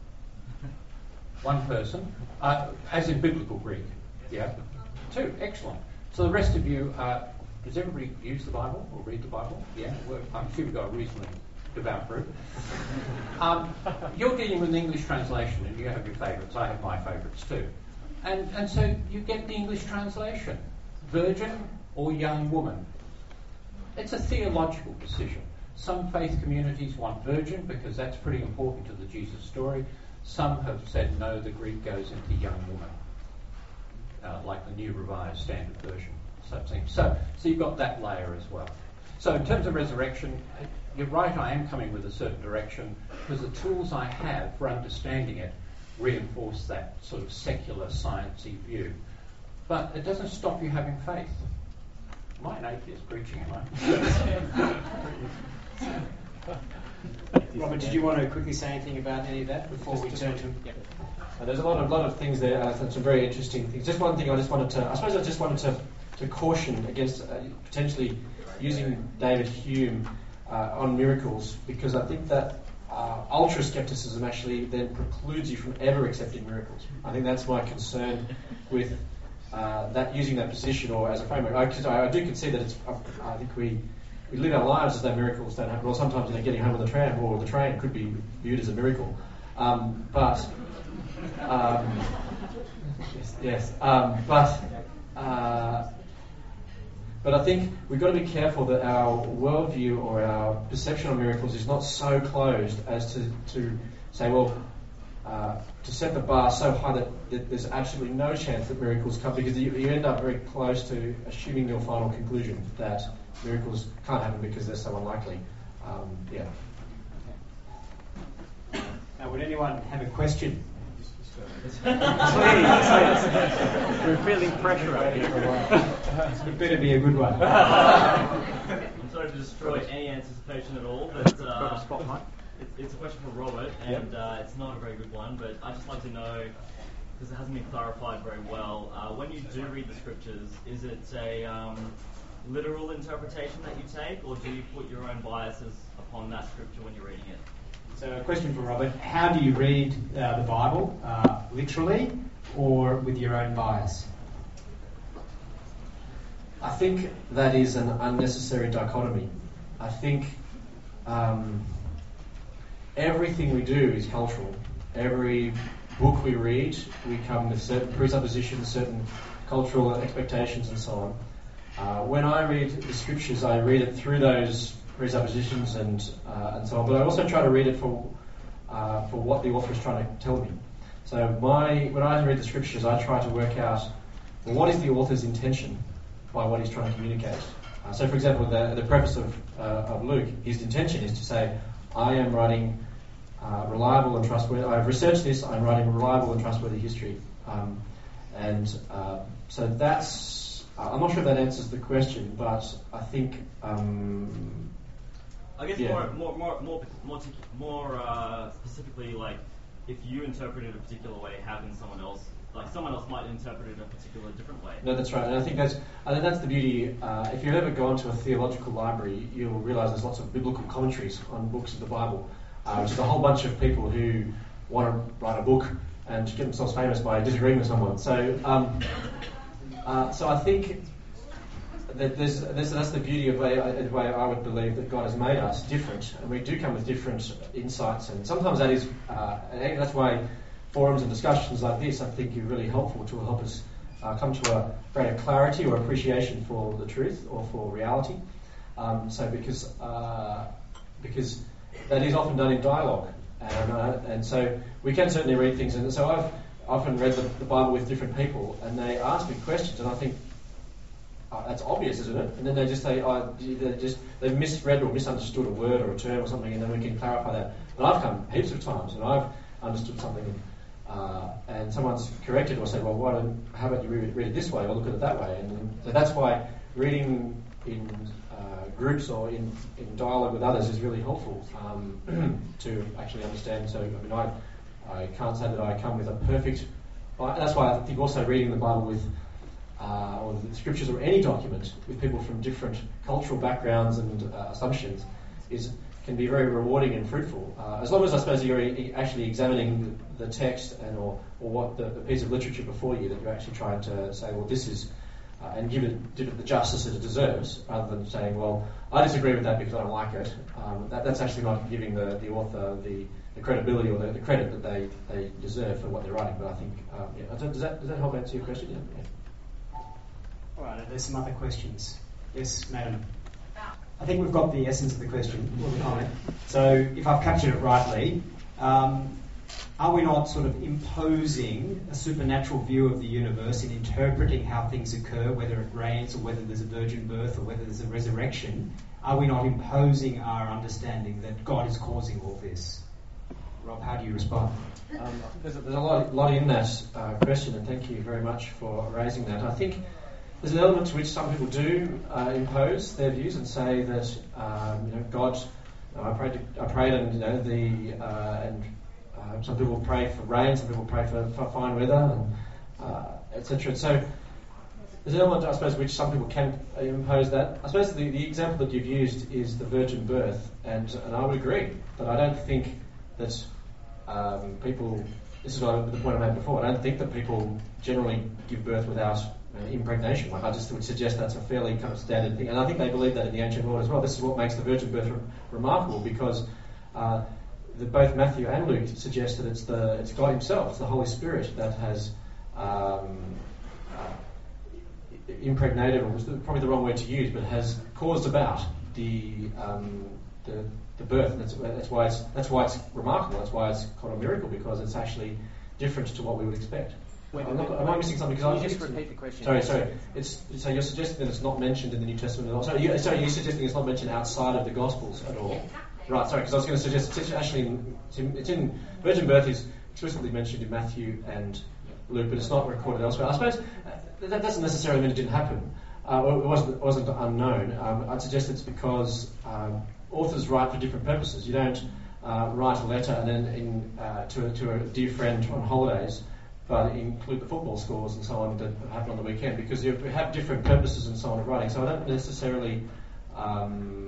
One person, uh, as in biblical Greek. Yeah, two, excellent. So the rest of you, uh, does everybody use the Bible or read the Bible? Yeah, well, I'm sure we've got a reasonably devout group. Um, you're dealing with an English translation, and you have your favourites. I have my favourites too. And, and so you get the English translation, virgin or young woman. It's a theological decision. Some faith communities want virgin because that's pretty important to the Jesus story. Some have said no, the Greek goes into young woman, uh, like the New Revised Standard Version. Something. So, so you've got that layer as well. So in terms of resurrection, you're right, I am coming with a certain direction because the tools I have for understanding it reinforce that sort of secular, sciencey view. But it doesn't stop you having faith. Am I an atheist preaching, am I? Robert, did you want to quickly say anything about any of that before just, we just turn to... Yep. Uh, there's a lot of lot of things there, uh, some very interesting things. Just one thing I just wanted to, I suppose I just wanted to, to caution against uh, potentially using David Hume uh, on miracles, because I think that uh, ultra-skepticism actually then precludes you from ever accepting miracles. I think that's my concern with uh, that using that position or as a framework. I, I do concede that it's, I think we, we live our lives as though miracles don't happen, or sometimes you know, getting home on the tram or the train could be viewed as a miracle. Um, but, um, yes, yes um, but, uh, But I think we've got to be careful that our worldview or our perception of miracles is not so closed as to, to say, well, uh, to set the bar so high that, that there's absolutely no chance that miracles come, because you, you end up very close to assuming your final conclusion that miracles can't happen because they're so unlikely. Um, yeah. Now, would anyone have a question? Please, please. We're feeling pressure up here. It better be a good one. I'm sorry to destroy any anticipation at all, but uh, it, it's a question for Robert, and uh, it's not a very good one, but I'd just like to know, because it hasn't been clarified very well, uh, when you do read the scriptures, is it a um, literal interpretation that you take, or do you put your own biases upon that scripture when you're reading it? So a question for Robert. How do you read uh, the Bible? Uh, literally or with your own bias? I think that is an unnecessary dichotomy. I think um, everything we do is cultural. Every book we read, we come with certain presuppositions, certain cultural expectations and so on. Uh, when I read the scriptures, I read it through those presuppositions and uh, and so on, but I also try to read it for uh, for what the author is trying to tell me. So my when I read the scriptures, I try to work out, well, what is the author's intention by what he's trying to communicate. Uh, so, for example, the the preface of uh, of Luke, his intention is to say, I am writing uh, reliable and trustworthy. I've researched this. I'm writing reliable and trustworthy history, um, and uh, so that's. I'm not sure if that answers the question, but I think. Um, I guess yeah. more, more, more, more, more, more uh, specifically, like if you interpret it a particular way, how can someone else, like someone else might interpret it a particular different way? No, that's right, and I think that's, I think that's the beauty. Uh, if you've ever gone to a theological library, you'll realise there's lots of biblical commentaries on books of the Bible, uh, which is a whole bunch of people who want to write a book and get themselves famous by disagreeing with someone. So, um, uh, so I think. That there's, there's, that's the beauty of the way, the way I would believe that God has made us different, and we do come with different insights, and sometimes that is uh, that's why forums and discussions like this I think are really helpful to help us uh, come to a greater clarity or appreciation for the truth or for reality. Um, so because uh, because that is often done in dialogue. And, uh, and so we can certainly read things. And so I've often read the, the Bible with different people, and they ask me questions, and I think, oh, that's obvious, isn't it? And then they just say, oh, they just, they've misread or misunderstood a word or a term or something, and then we can clarify that. And I've come heaps of times, and I've understood something, uh, and someone's corrected or said, well, why don't, how about you read, read it this way or look at it that way? And then, so that's why reading in uh, groups or in, in dialogue with others is really helpful um, to actually understand. So, I mean, I, I can't say that I come with a perfect... That's why I think also reading the Bible with, uh, or the scriptures or any document with people from different cultural backgrounds and uh, assumptions is can be very rewarding and fruitful. Uh, as long as I suppose you're e- actually examining the text and or, or what the, the piece of literature before you, that you're actually trying to say, well, this is... Uh, and give it, give it the justice that it deserves, rather than saying, well, I disagree with that because I don't like it. Um, that, that's actually not giving the, the author the, the credibility or the, the credit that they, they deserve for what they're writing. But I think, um, yeah, does that, does that help answer your question? Yeah. Yeah. All right, there's some other questions. Yes, madam. I think we've got the essence of the question, or the comment. So if I've captured it rightly, um, are we not sort of imposing a supernatural view of the universe in interpreting how things occur, whether it rains or whether there's a virgin birth or whether there's a resurrection? Are we not imposing our understanding that God is causing all this? Rob, how do you respond? Um, there's, a, there's a lot, lot in that uh, question, and thank you very much for raising that. I think there's an element to which some people do uh, impose their views and say that um, you know God. You know, I prayed, to, I prayed, and you know the uh, and. Uh, some people pray for rain, some people pray for, for fine weather, and uh, et cetera. So there's an element, I suppose, which some people can impose that. I suppose the, the example that you've used is the virgin birth, and, and I would agree, but I don't think that um, people, this is what, the point I made before, I don't think that people generally give birth without uh, impregnation. Like I just would suggest that's a fairly kind of standard thing, and I think they believe that in the ancient world as well. This is what makes the virgin birth re- remarkable, because uh, The, both Matthew and Luke suggest that it's the it's God Himself, it's the Holy Spirit that has um, uh, impregnated, or was the, probably the wrong word to use, but has caused about the um, the, the birth. And that's, that's why it's that's why it's remarkable. That's why it's called a miracle, because it's actually different to what we would expect. Wait, I'm not, wait, am I missing something? Can Because you I just repeat the question? Sorry, sorry. It's so you're suggesting that it's not mentioned in the New Testament at all. Sorry, you, sorry, you're suggesting it's not mentioned outside of the Gospels at all. Right, sorry, because I was going to suggest it's actually in, it's in, it's in virgin birth is explicitly mentioned in Matthew and Luke, but it's not recorded elsewhere. I suppose uh, that doesn't necessarily mean it didn't happen. Uh, it wasn't it wasn't unknown. Um, I'd suggest it's because um, authors write for different purposes. You don't uh, write a letter and then in, uh, to a, to a dear friend on holidays, but include the football scores and so on that happen on the weekend, because you have different purposes and so on of writing. So I don't necessarily. Um,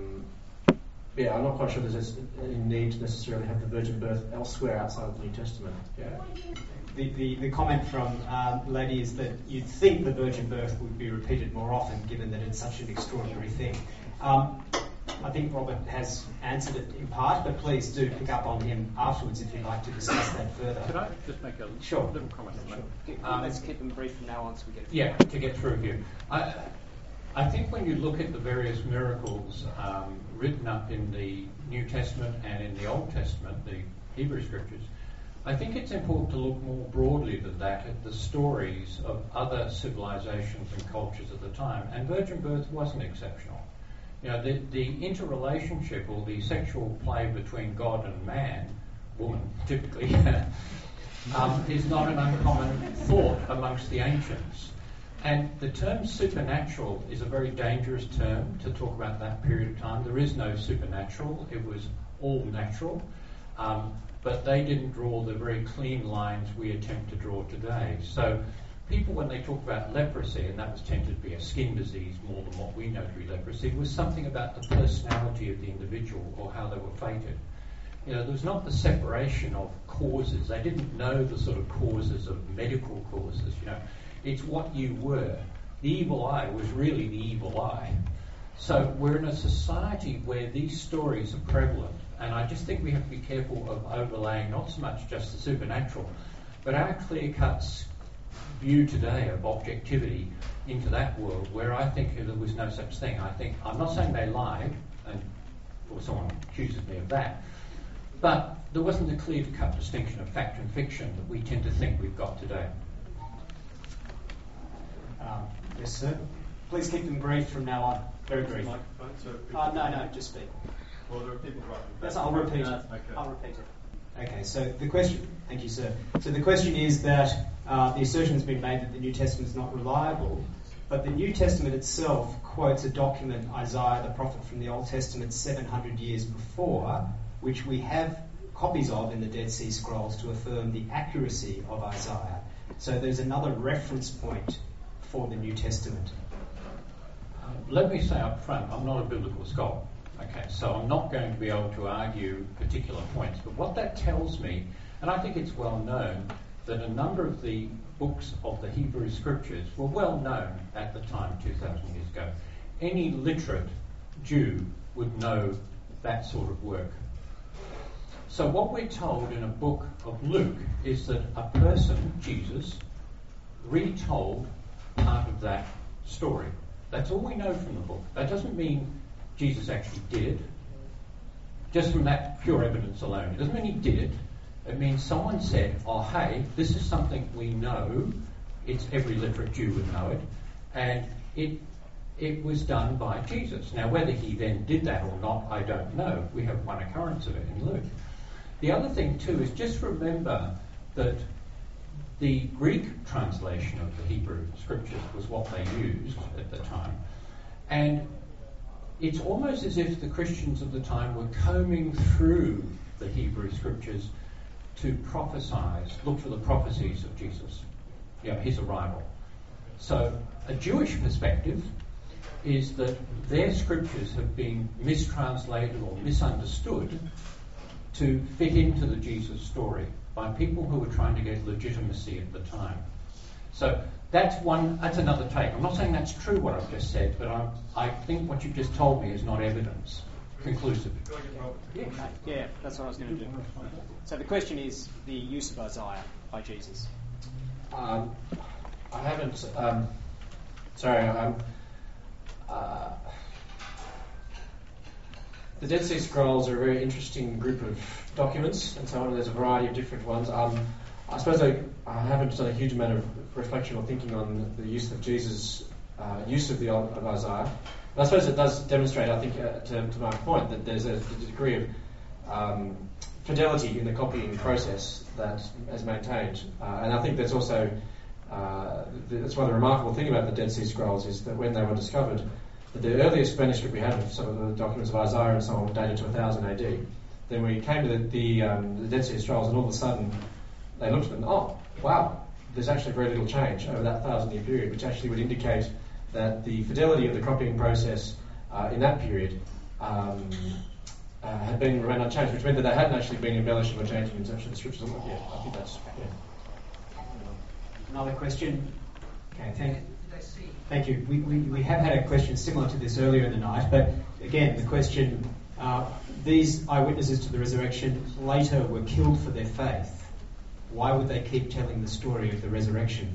Yeah, I'm not quite sure there's any need to necessarily have the virgin birth elsewhere outside of the New Testament. Yeah. The, the, the comment from um, the lady is that you'd think the virgin birth would be repeated more often, given that it's such an extraordinary thing. Um, I think Robert has answered it in part, but please do pick up on him afterwards if you'd like to discuss that further. Could I just make a sure. little comment on that? Sure. Um, Let's keep them brief from now on so we get... Yeah, to get through here. I, I think when you look at the various miracles um, written up in the New Testament and in the Old Testament, the Hebrew Scriptures, I think it's important to look more broadly than that at the stories of other civilizations and cultures at the time. And virgin birth wasn't exceptional. You know, the, the interrelationship or the sexual play between God and man, woman typically, um, is not an uncommon thought amongst the ancients. And the term supernatural is a very dangerous term to talk about that period of time. There is no supernatural, it was all natural. Um, but they didn't draw the very clean lines we attempt to draw today. So people, when they talk about leprosy, and that was tended to be a skin disease more than what we know to be leprosy, was something about the personality of the individual or how they were fated. You know, there was not the separation of causes. They didn't know the sort of causes of medical causes, you know. It's what you were. The evil eye was really the evil eye. So we're in a society where these stories are prevalent, and I just think we have to be careful of overlaying not so much just the supernatural, but our clear-cut view today of objectivity into that world where I think there was no such thing. I think, I'm not saying they lied, and before someone accuses me of that. But there wasn't a clear-cut distinction of fact and fiction that we tend to think we've got today. Um, yes, sir. Please keep them brief from now on. Very brief. Uh, no, no, just speak. Well, there are people writing. Yes, I'll repeat it. Okay. I'll repeat it. Okay, so the question, thank you, sir. So the question is that uh, the assertion has been made that the New Testament is not reliable, but the New Testament itself quotes a document, Isaiah, the prophet from the Old Testament, seven hundred years before, which we have copies of in the Dead Sea Scrolls to affirm the accuracy of Isaiah. So there's another reference point for the New Testament. Uh, let me say up front, I'm not a biblical scholar. Okay, so I'm not going to be able to argue particular points. But what that tells me, and I think it's well known, that a number of the books of the Hebrew Scriptures were well known at the time, two thousand years ago. Any literate Jew would know that sort of work. So what we're told in a book of Luke is that a person, Jesus, retold part of that story. That's all we know from the book. That doesn't mean Jesus actually did it, just from that pure evidence alone. It doesn't mean he did it. It means someone said, oh, hey, this is something we know. It's every literate Jew would know it. And it it was done by Jesus. Now, whether he then did that or not, I don't know. We have one occurrence of it in Luke. The other thing, too, is just remember that the Greek translation of the Hebrew Scriptures was what they used at the time. And it's almost as if the Christians of the time were combing through the Hebrew Scriptures to prophesize, look for the prophecies of Jesus, you know, his arrival. So a Jewish perspective is that their scriptures have been mistranslated or misunderstood to fit into the Jesus story by people who were trying to get legitimacy at the time. So that's one. That's another take. I'm not saying that's true what I've just said, but I'm, I think what you've just told me is not evidence conclusive. Yeah, yeah, that's what I was going to do. So the question is the use of Isaiah by Jesus. Um, I haven't. Um, sorry, I'm. Uh, the Dead Sea Scrolls are a very interesting group of documents, and so on. There's a variety of different ones. Um, I suppose I, I haven't done a huge amount of reflection or thinking on the use of Jesus' uh, use of the of Isaiah. But I suppose it does demonstrate, I think, uh, to, to my point, that there's a, a degree of um, fidelity in the copying process that is maintained, uh, and I think that's also uh, that's one of the remarkable thing about the Dead Sea Scrolls is that when they were discovered, that the earliest manuscript we have of some of the documents of Isaiah and so on were dated to one thousand A D. Then we came to the, the, um, the Dead Sea Scrolls, and all of a sudden they looked at them, oh, wow, there's actually very little change over that thousand-year period, which actually would indicate that the fidelity of the copying process uh, in that period um, uh, had been remained unchanged, which meant that they hadn't actually been embellishing or changing in terms of the scriptures. Yeah, I think that's yeah. Another question? Okay, thank you. Thank you. We, we, we have had a question similar to this earlier in the night, but again, the question, uh, these eyewitnesses to the resurrection later were killed for their faith. Why would they keep telling the story of the resurrection?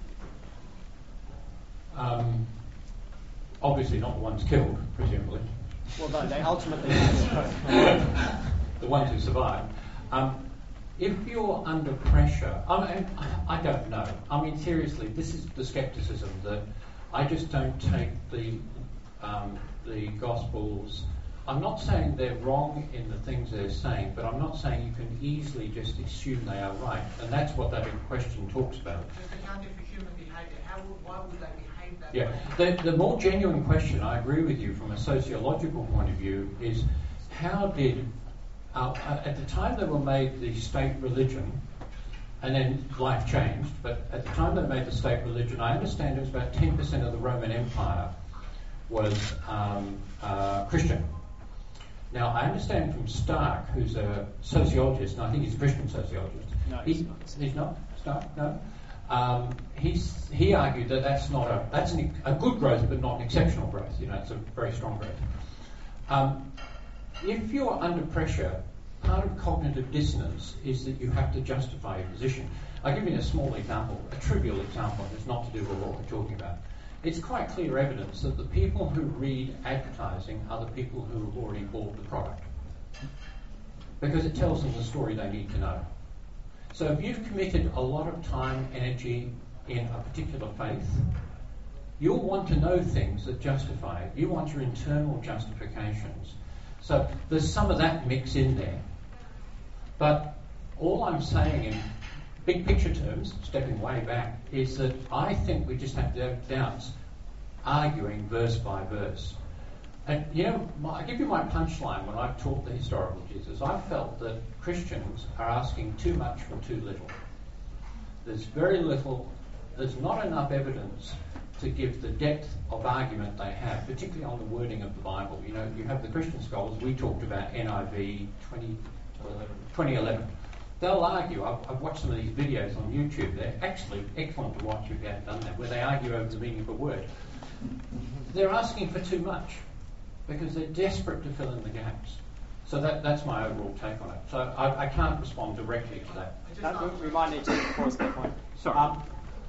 Um, obviously not the ones killed, presumably. Well, no, they ultimately... the ones who survived. Um, if you're under pressure, I mean, I don't know. I mean, seriously, this is the scepticism that I just don't take the um, the Gospels. I'm not saying they're wrong in the things they're saying, but I'm not saying you can easily just assume they are right. And that's what that question talks about. Just accounting for human behaviour, how would, why would they behave that yeah. way? The, the more genuine question, I agree with you from a sociological point of view, is how did, uh, at the time they were made the state religion, and then life changed, but at the time they made the state religion, I understand it was about ten percent of the Roman Empire was um, uh, Christian. Now, I understand from Stark, who's a sociologist, and I think he's a Christian sociologist. No, he's, he's not. He's not? Stark? No? Um, he's, he argued that that's not a, that's an, a good growth, but not an exceptional growth. You know, it's a very strong growth. Um, if you're under pressure, part of cognitive dissonance is that you have to justify your position. I'll give you a small example, a trivial example, that's not to do with what we're talking about. it's quite clear evidence that the people who read advertising are the people who have already bought the product, because it tells them the story they need to know. So if you've committed a lot of time, energy in a particular faith, you'll want to know things that justify it. You want your internal justifications. So there's some of that mix in there. But all I'm saying in big picture terms, stepping way back, is that I think we just have to have doubts arguing verse by verse. And, you know, my, I give you my punchline when I've taught the historical Jesus. I've felt that Christians are asking too much for too little. There's very little, there's not enough evidence to give the depth of argument they have, particularly on the wording of the Bible. You know, you have the Christian scholars, we talked about N I V twenty eleven. They'll argue, I've, I've watched some of these videos on YouTube, they're actually excellent to watch if you haven't done that, where they argue over the meaning of a word. They're asking for too much, because they're desperate to fill in the gaps. So that, that's my overall take on it. So I, I can't respond directly to that. Uh, we, we might need to pause that point. Sorry. Um,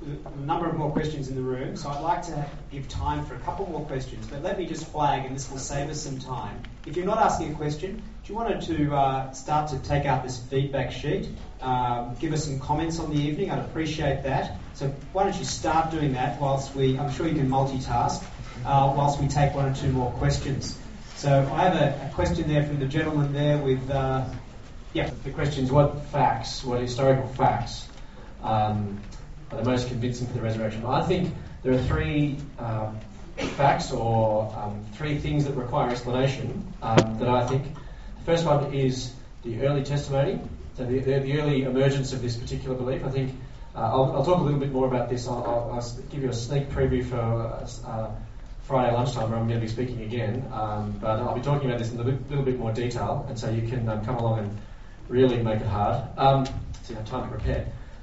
a number of more questions in the room, so I'd like to give time for a couple more questions, but let me just flag, and this will save us some time. If you're not asking a question, if you wanted to uh, start to take out this feedback sheet, um, give us some comments on the evening, I'd appreciate that. So why don't you start doing that whilst we, I'm sure you can multitask, uh, whilst we take one or two more questions. So I have a, a question there from the gentleman there with, uh, yeah. The question is, what facts, what historical facts um, are the most convincing for the resurrection? I think there are three um, facts or um, three things that require explanation um, that I think. The first one is the early testimony, so the, the, the early emergence of this particular belief. I think uh, I'll, I'll talk a little bit more about this. I'll, I'll, I'll give you a sneak preview for uh, uh, Friday lunchtime where I'm going to be speaking again, um, but I'll be talking about this in a little, little bit more detail, and so you can um, come along and really make it hard, um, so you have time to prepare.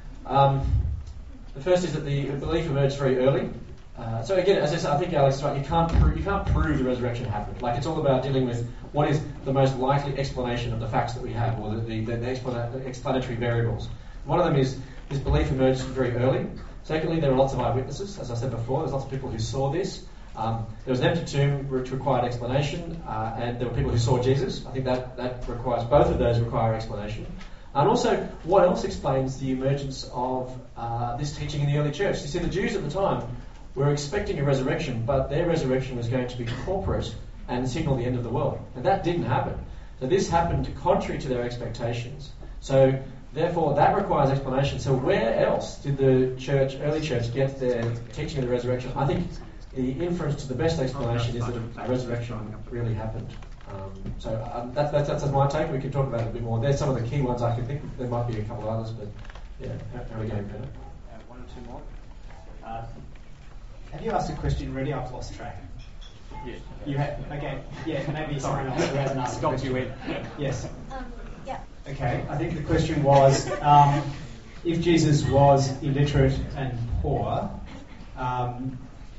Um, the first is that the belief emerged very early. Uh, so again, as I said, I think Alex is right. You can't prove you can't prove the resurrection happened. Like, it's all about dealing with what is the most likely explanation of the facts that we have, or the the, the, the, explana- the explanatory variables. One of them is this belief emerged very early. Secondly, there are lots of eyewitnesses, as I said before. There's lots of people who saw this. Um, there was an empty tomb which required explanation, uh, and there were people who saw Jesus. I think that, that requires, both of those require explanation. And also, what else explains the emergence of uh, this teaching in the early church? You see, the Jews at the time were expecting a resurrection, but their resurrection was going to be corporate and signal the end of the world. And that didn't happen. So this happened contrary to their expectations. So therefore, that requires explanation. So where else did the church, early church, get their teaching of the resurrection? I think the inference to the best explanation is that a resurrection really happened. Um, so um, that's, that's, that's my take. We can talk about it a bit more. There's some of the key ones I can think. There might be a couple of others, but yeah, how, how are we going, Peter? Uh, one or two more. Uh, have you asked a question already? I've lost track. Yes. You have? Okay. Yeah, maybe someone else who hasn't asked a question. You in. Yes. Um, yeah. Okay. I think the question was, um, if Jesus was illiterate and poor, um,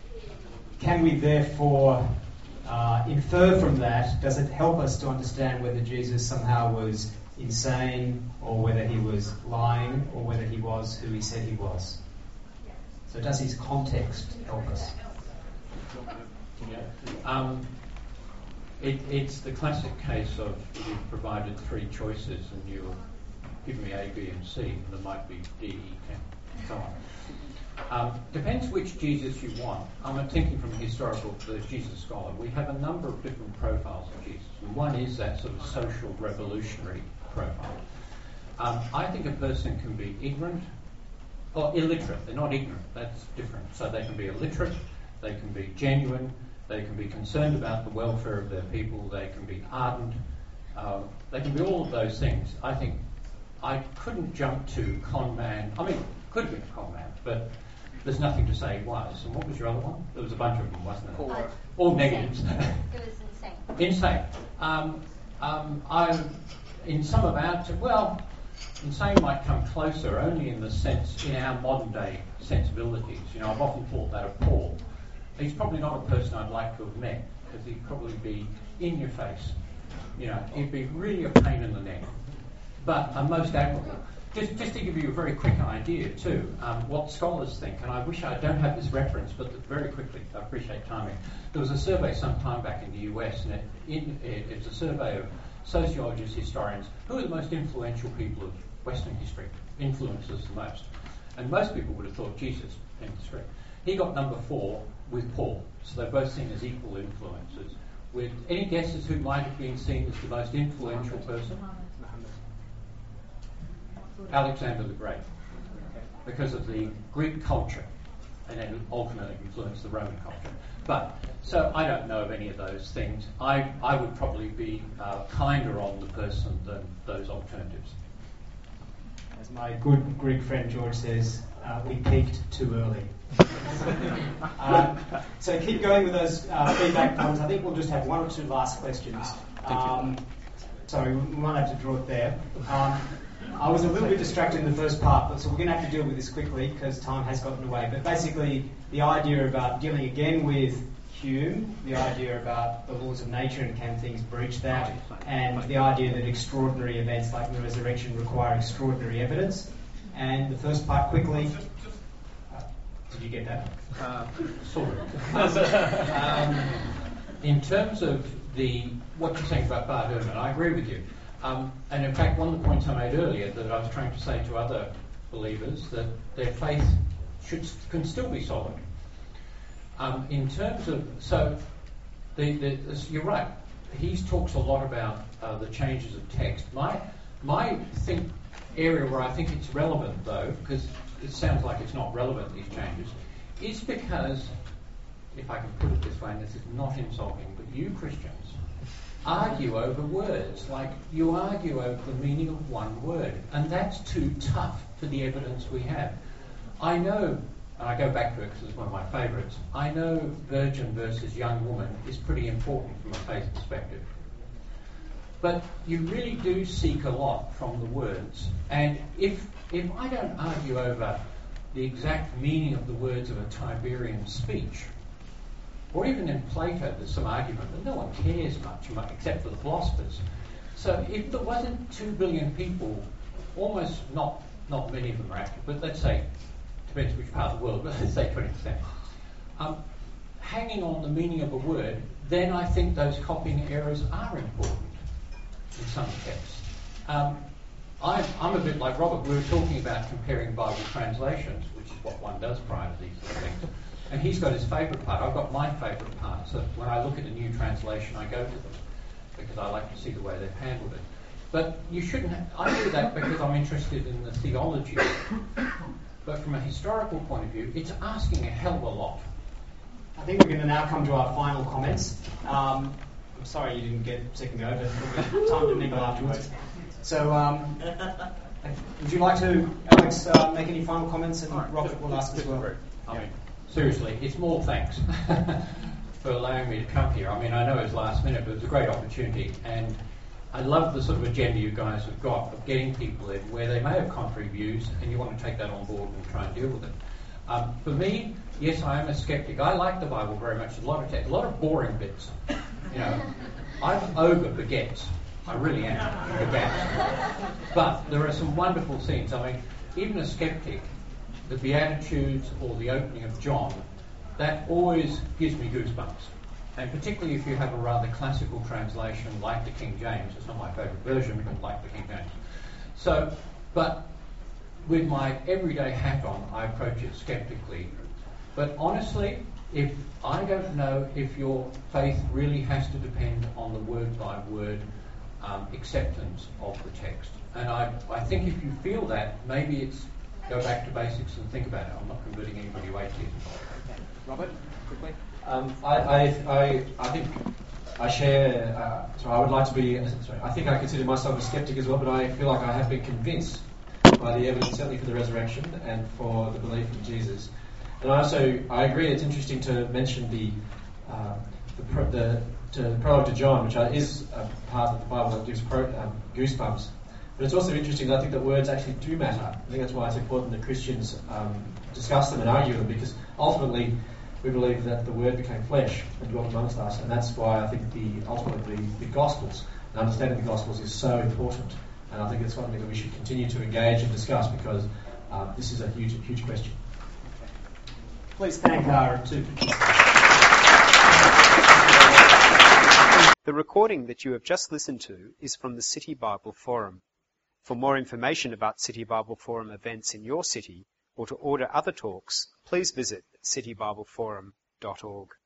can we therefore uh, infer from that, does it help us to understand whether Jesus somehow was insane, or whether he was lying, or whether he was who he said he was? So does his context help us? Yeah. Um, it, it's the classic case of you've provided three choices and you give me A, B and C, and there might be D, E, and so on. Um, depends which Jesus you want. I'm thinking from a historical, the Jesus scholar. We have a number of different profiles of Jesus. One is that sort of social revolutionary profile. Um, I think a person can be ignorant or illiterate. They're not ignorant, that's different. So they can be illiterate, they can be genuine, they can be concerned about the welfare of their people, they can be ardent, uh, they can be all of those things. I think I couldn't jump to con man. I mean, could have been a con man, but there's nothing to say it was. And what was your other one? There was a bunch of them, wasn't there? Four. All negatives. It was insane. Insane. Um, um, I, in some of our, t- well, insane might come closer only in the sense, in our modern day sensibilities. You know, I've often thought that of Paul. He's probably not a person I'd like to have met, because he'd probably be in your face. You know, he'd be really a pain in the neck, but a most admirable. just, just to give you a very quick idea too, um, what scholars think, and I wish I don't have this reference, but very quickly, I appreciate timing. There was a survey some time back in the U S, and it, in, it, it's a survey of sociologists, historians, who are the most influential people of Western history, influences the most. And most people would have thought Jesus in history. He got number four with Paul, so they're both seen as equal influences. With any guesses who might have been seen as the most influential person? Alexander the Great, because of the Greek culture, and then ultimately influenced the Roman culture. But, so I don't know of any of those things. I, I would probably be uh, kinder on the person than those alternatives. As my good Greek friend George says, uh, we peaked too early. um, so keep going with those uh, feedback points. I think we'll just have one or two last questions. Um, sorry, we might have to draw it there. Um, I was a little bit distracted in the first part, but so we're going to have to deal with this quickly because time has gotten away. But basically, the idea about dealing again with Hume, the idea about the laws of nature and can things breach that, and the idea that extraordinary events like the resurrection require extraordinary evidence. And the first part quickly. Uh, did you get that? Uh, sort of. um, in terms of the what you're saying about Bart Ehrman, I agree with you. Um, and in fact, one of the points I made earlier that I was trying to say to other believers that their faith should can still be solid. Um, in terms of so, the, the, you're right. He talks a lot about uh, the changes of text. My my think area where I think it's relevant though, because it sounds like it's not relevant, these changes, is because, if I can put it this way, and this is not insulting, but you Christians argue over words, like you argue over the meaning of one word, and that's too tough for the evidence we have. I know, and I go back to it because it's one of my favourites, I know virgin versus young woman is pretty important from a faith perspective. But you really do seek a lot from the words, and if if I don't argue over the exact meaning of the words of a Tiberian speech, or even in Plato, there's some argument that no one cares much, except for the philosophers. So if there wasn't two billion people, almost not not many of them are active, but let's say, depends which part of the world, but let's say twenty percent, um, hanging on the meaning of a word, then I think those copying errors are important in some texts. Um, I'm, I'm a bit like Robert. We were talking about comparing Bible translations, which is what one does prior to these sort of things. And he's got his favourite part. I've got my favourite part. So when I look at a new translation, I go to them because I like to see the way they've handled it. But you shouldn't have, I do that because I'm interested in the theology. But from a historical point of view, it's asking a hell of a lot. I think we're going to now come to our final comments. Um, I'm sorry you didn't get second go, but we'll time to mingle afterwards. So, um, would you like to, Alex, uh, make any final comments, and right, Robert will ask as well. I mean, seriously, it's more thanks for allowing me to come here. I mean, I know it's last minute, but it was a great opportunity, and I love the sort of agenda you guys have got of getting people in where they may have contrary views, and you want to take that on board and try and deal with it. Um, for me, yes, I am a skeptic. I like the Bible very much. A lot of text, a lot of boring bits. You know, I'm over baguettes. I really am, baguettes. But there are some wonderful scenes. I mean, even a skeptic, the Beatitudes or the opening of John, that always gives me goosebumps. And particularly if you have a rather classical translation like the King James. It's not my favourite version, but like the King James. So, but with my everyday hat on, I approach it skeptically. But honestly, if I don't know if your faith really has to depend on the word-by-word um, acceptance of the text. And I, I think if you feel that, maybe it's go back to basics and think about it. I'm not converting anybody away to you. Robert, quickly. Um, I, I, I, I think I share. Uh, so I would like to be. Sorry, I think I consider myself a skeptic as well, but I feel like I have been convinced by the evidence, certainly for the resurrection and for the belief in Jesus. And I also I agree. It's interesting to mention the uh, the, pro, the, the prologue to John, which is a part of the Bible that gives pro, um, goosebumps. But it's also interesting that I think that words actually do matter. I think that's why it's important that Christians um, discuss them and argue them, because ultimately we believe that the Word became flesh and dwelt amongst us, and that's why I think the ultimately the, the Gospels and understanding the Gospels is so important And I think it's something that we should continue to engage and discuss because uh, this is a huge, huge question. Please thank our two participants. The recording that you have just listened to is from the City Bible Forum. For more information about City Bible Forum events in your city or to order other talks, please visit city bible forum dot org.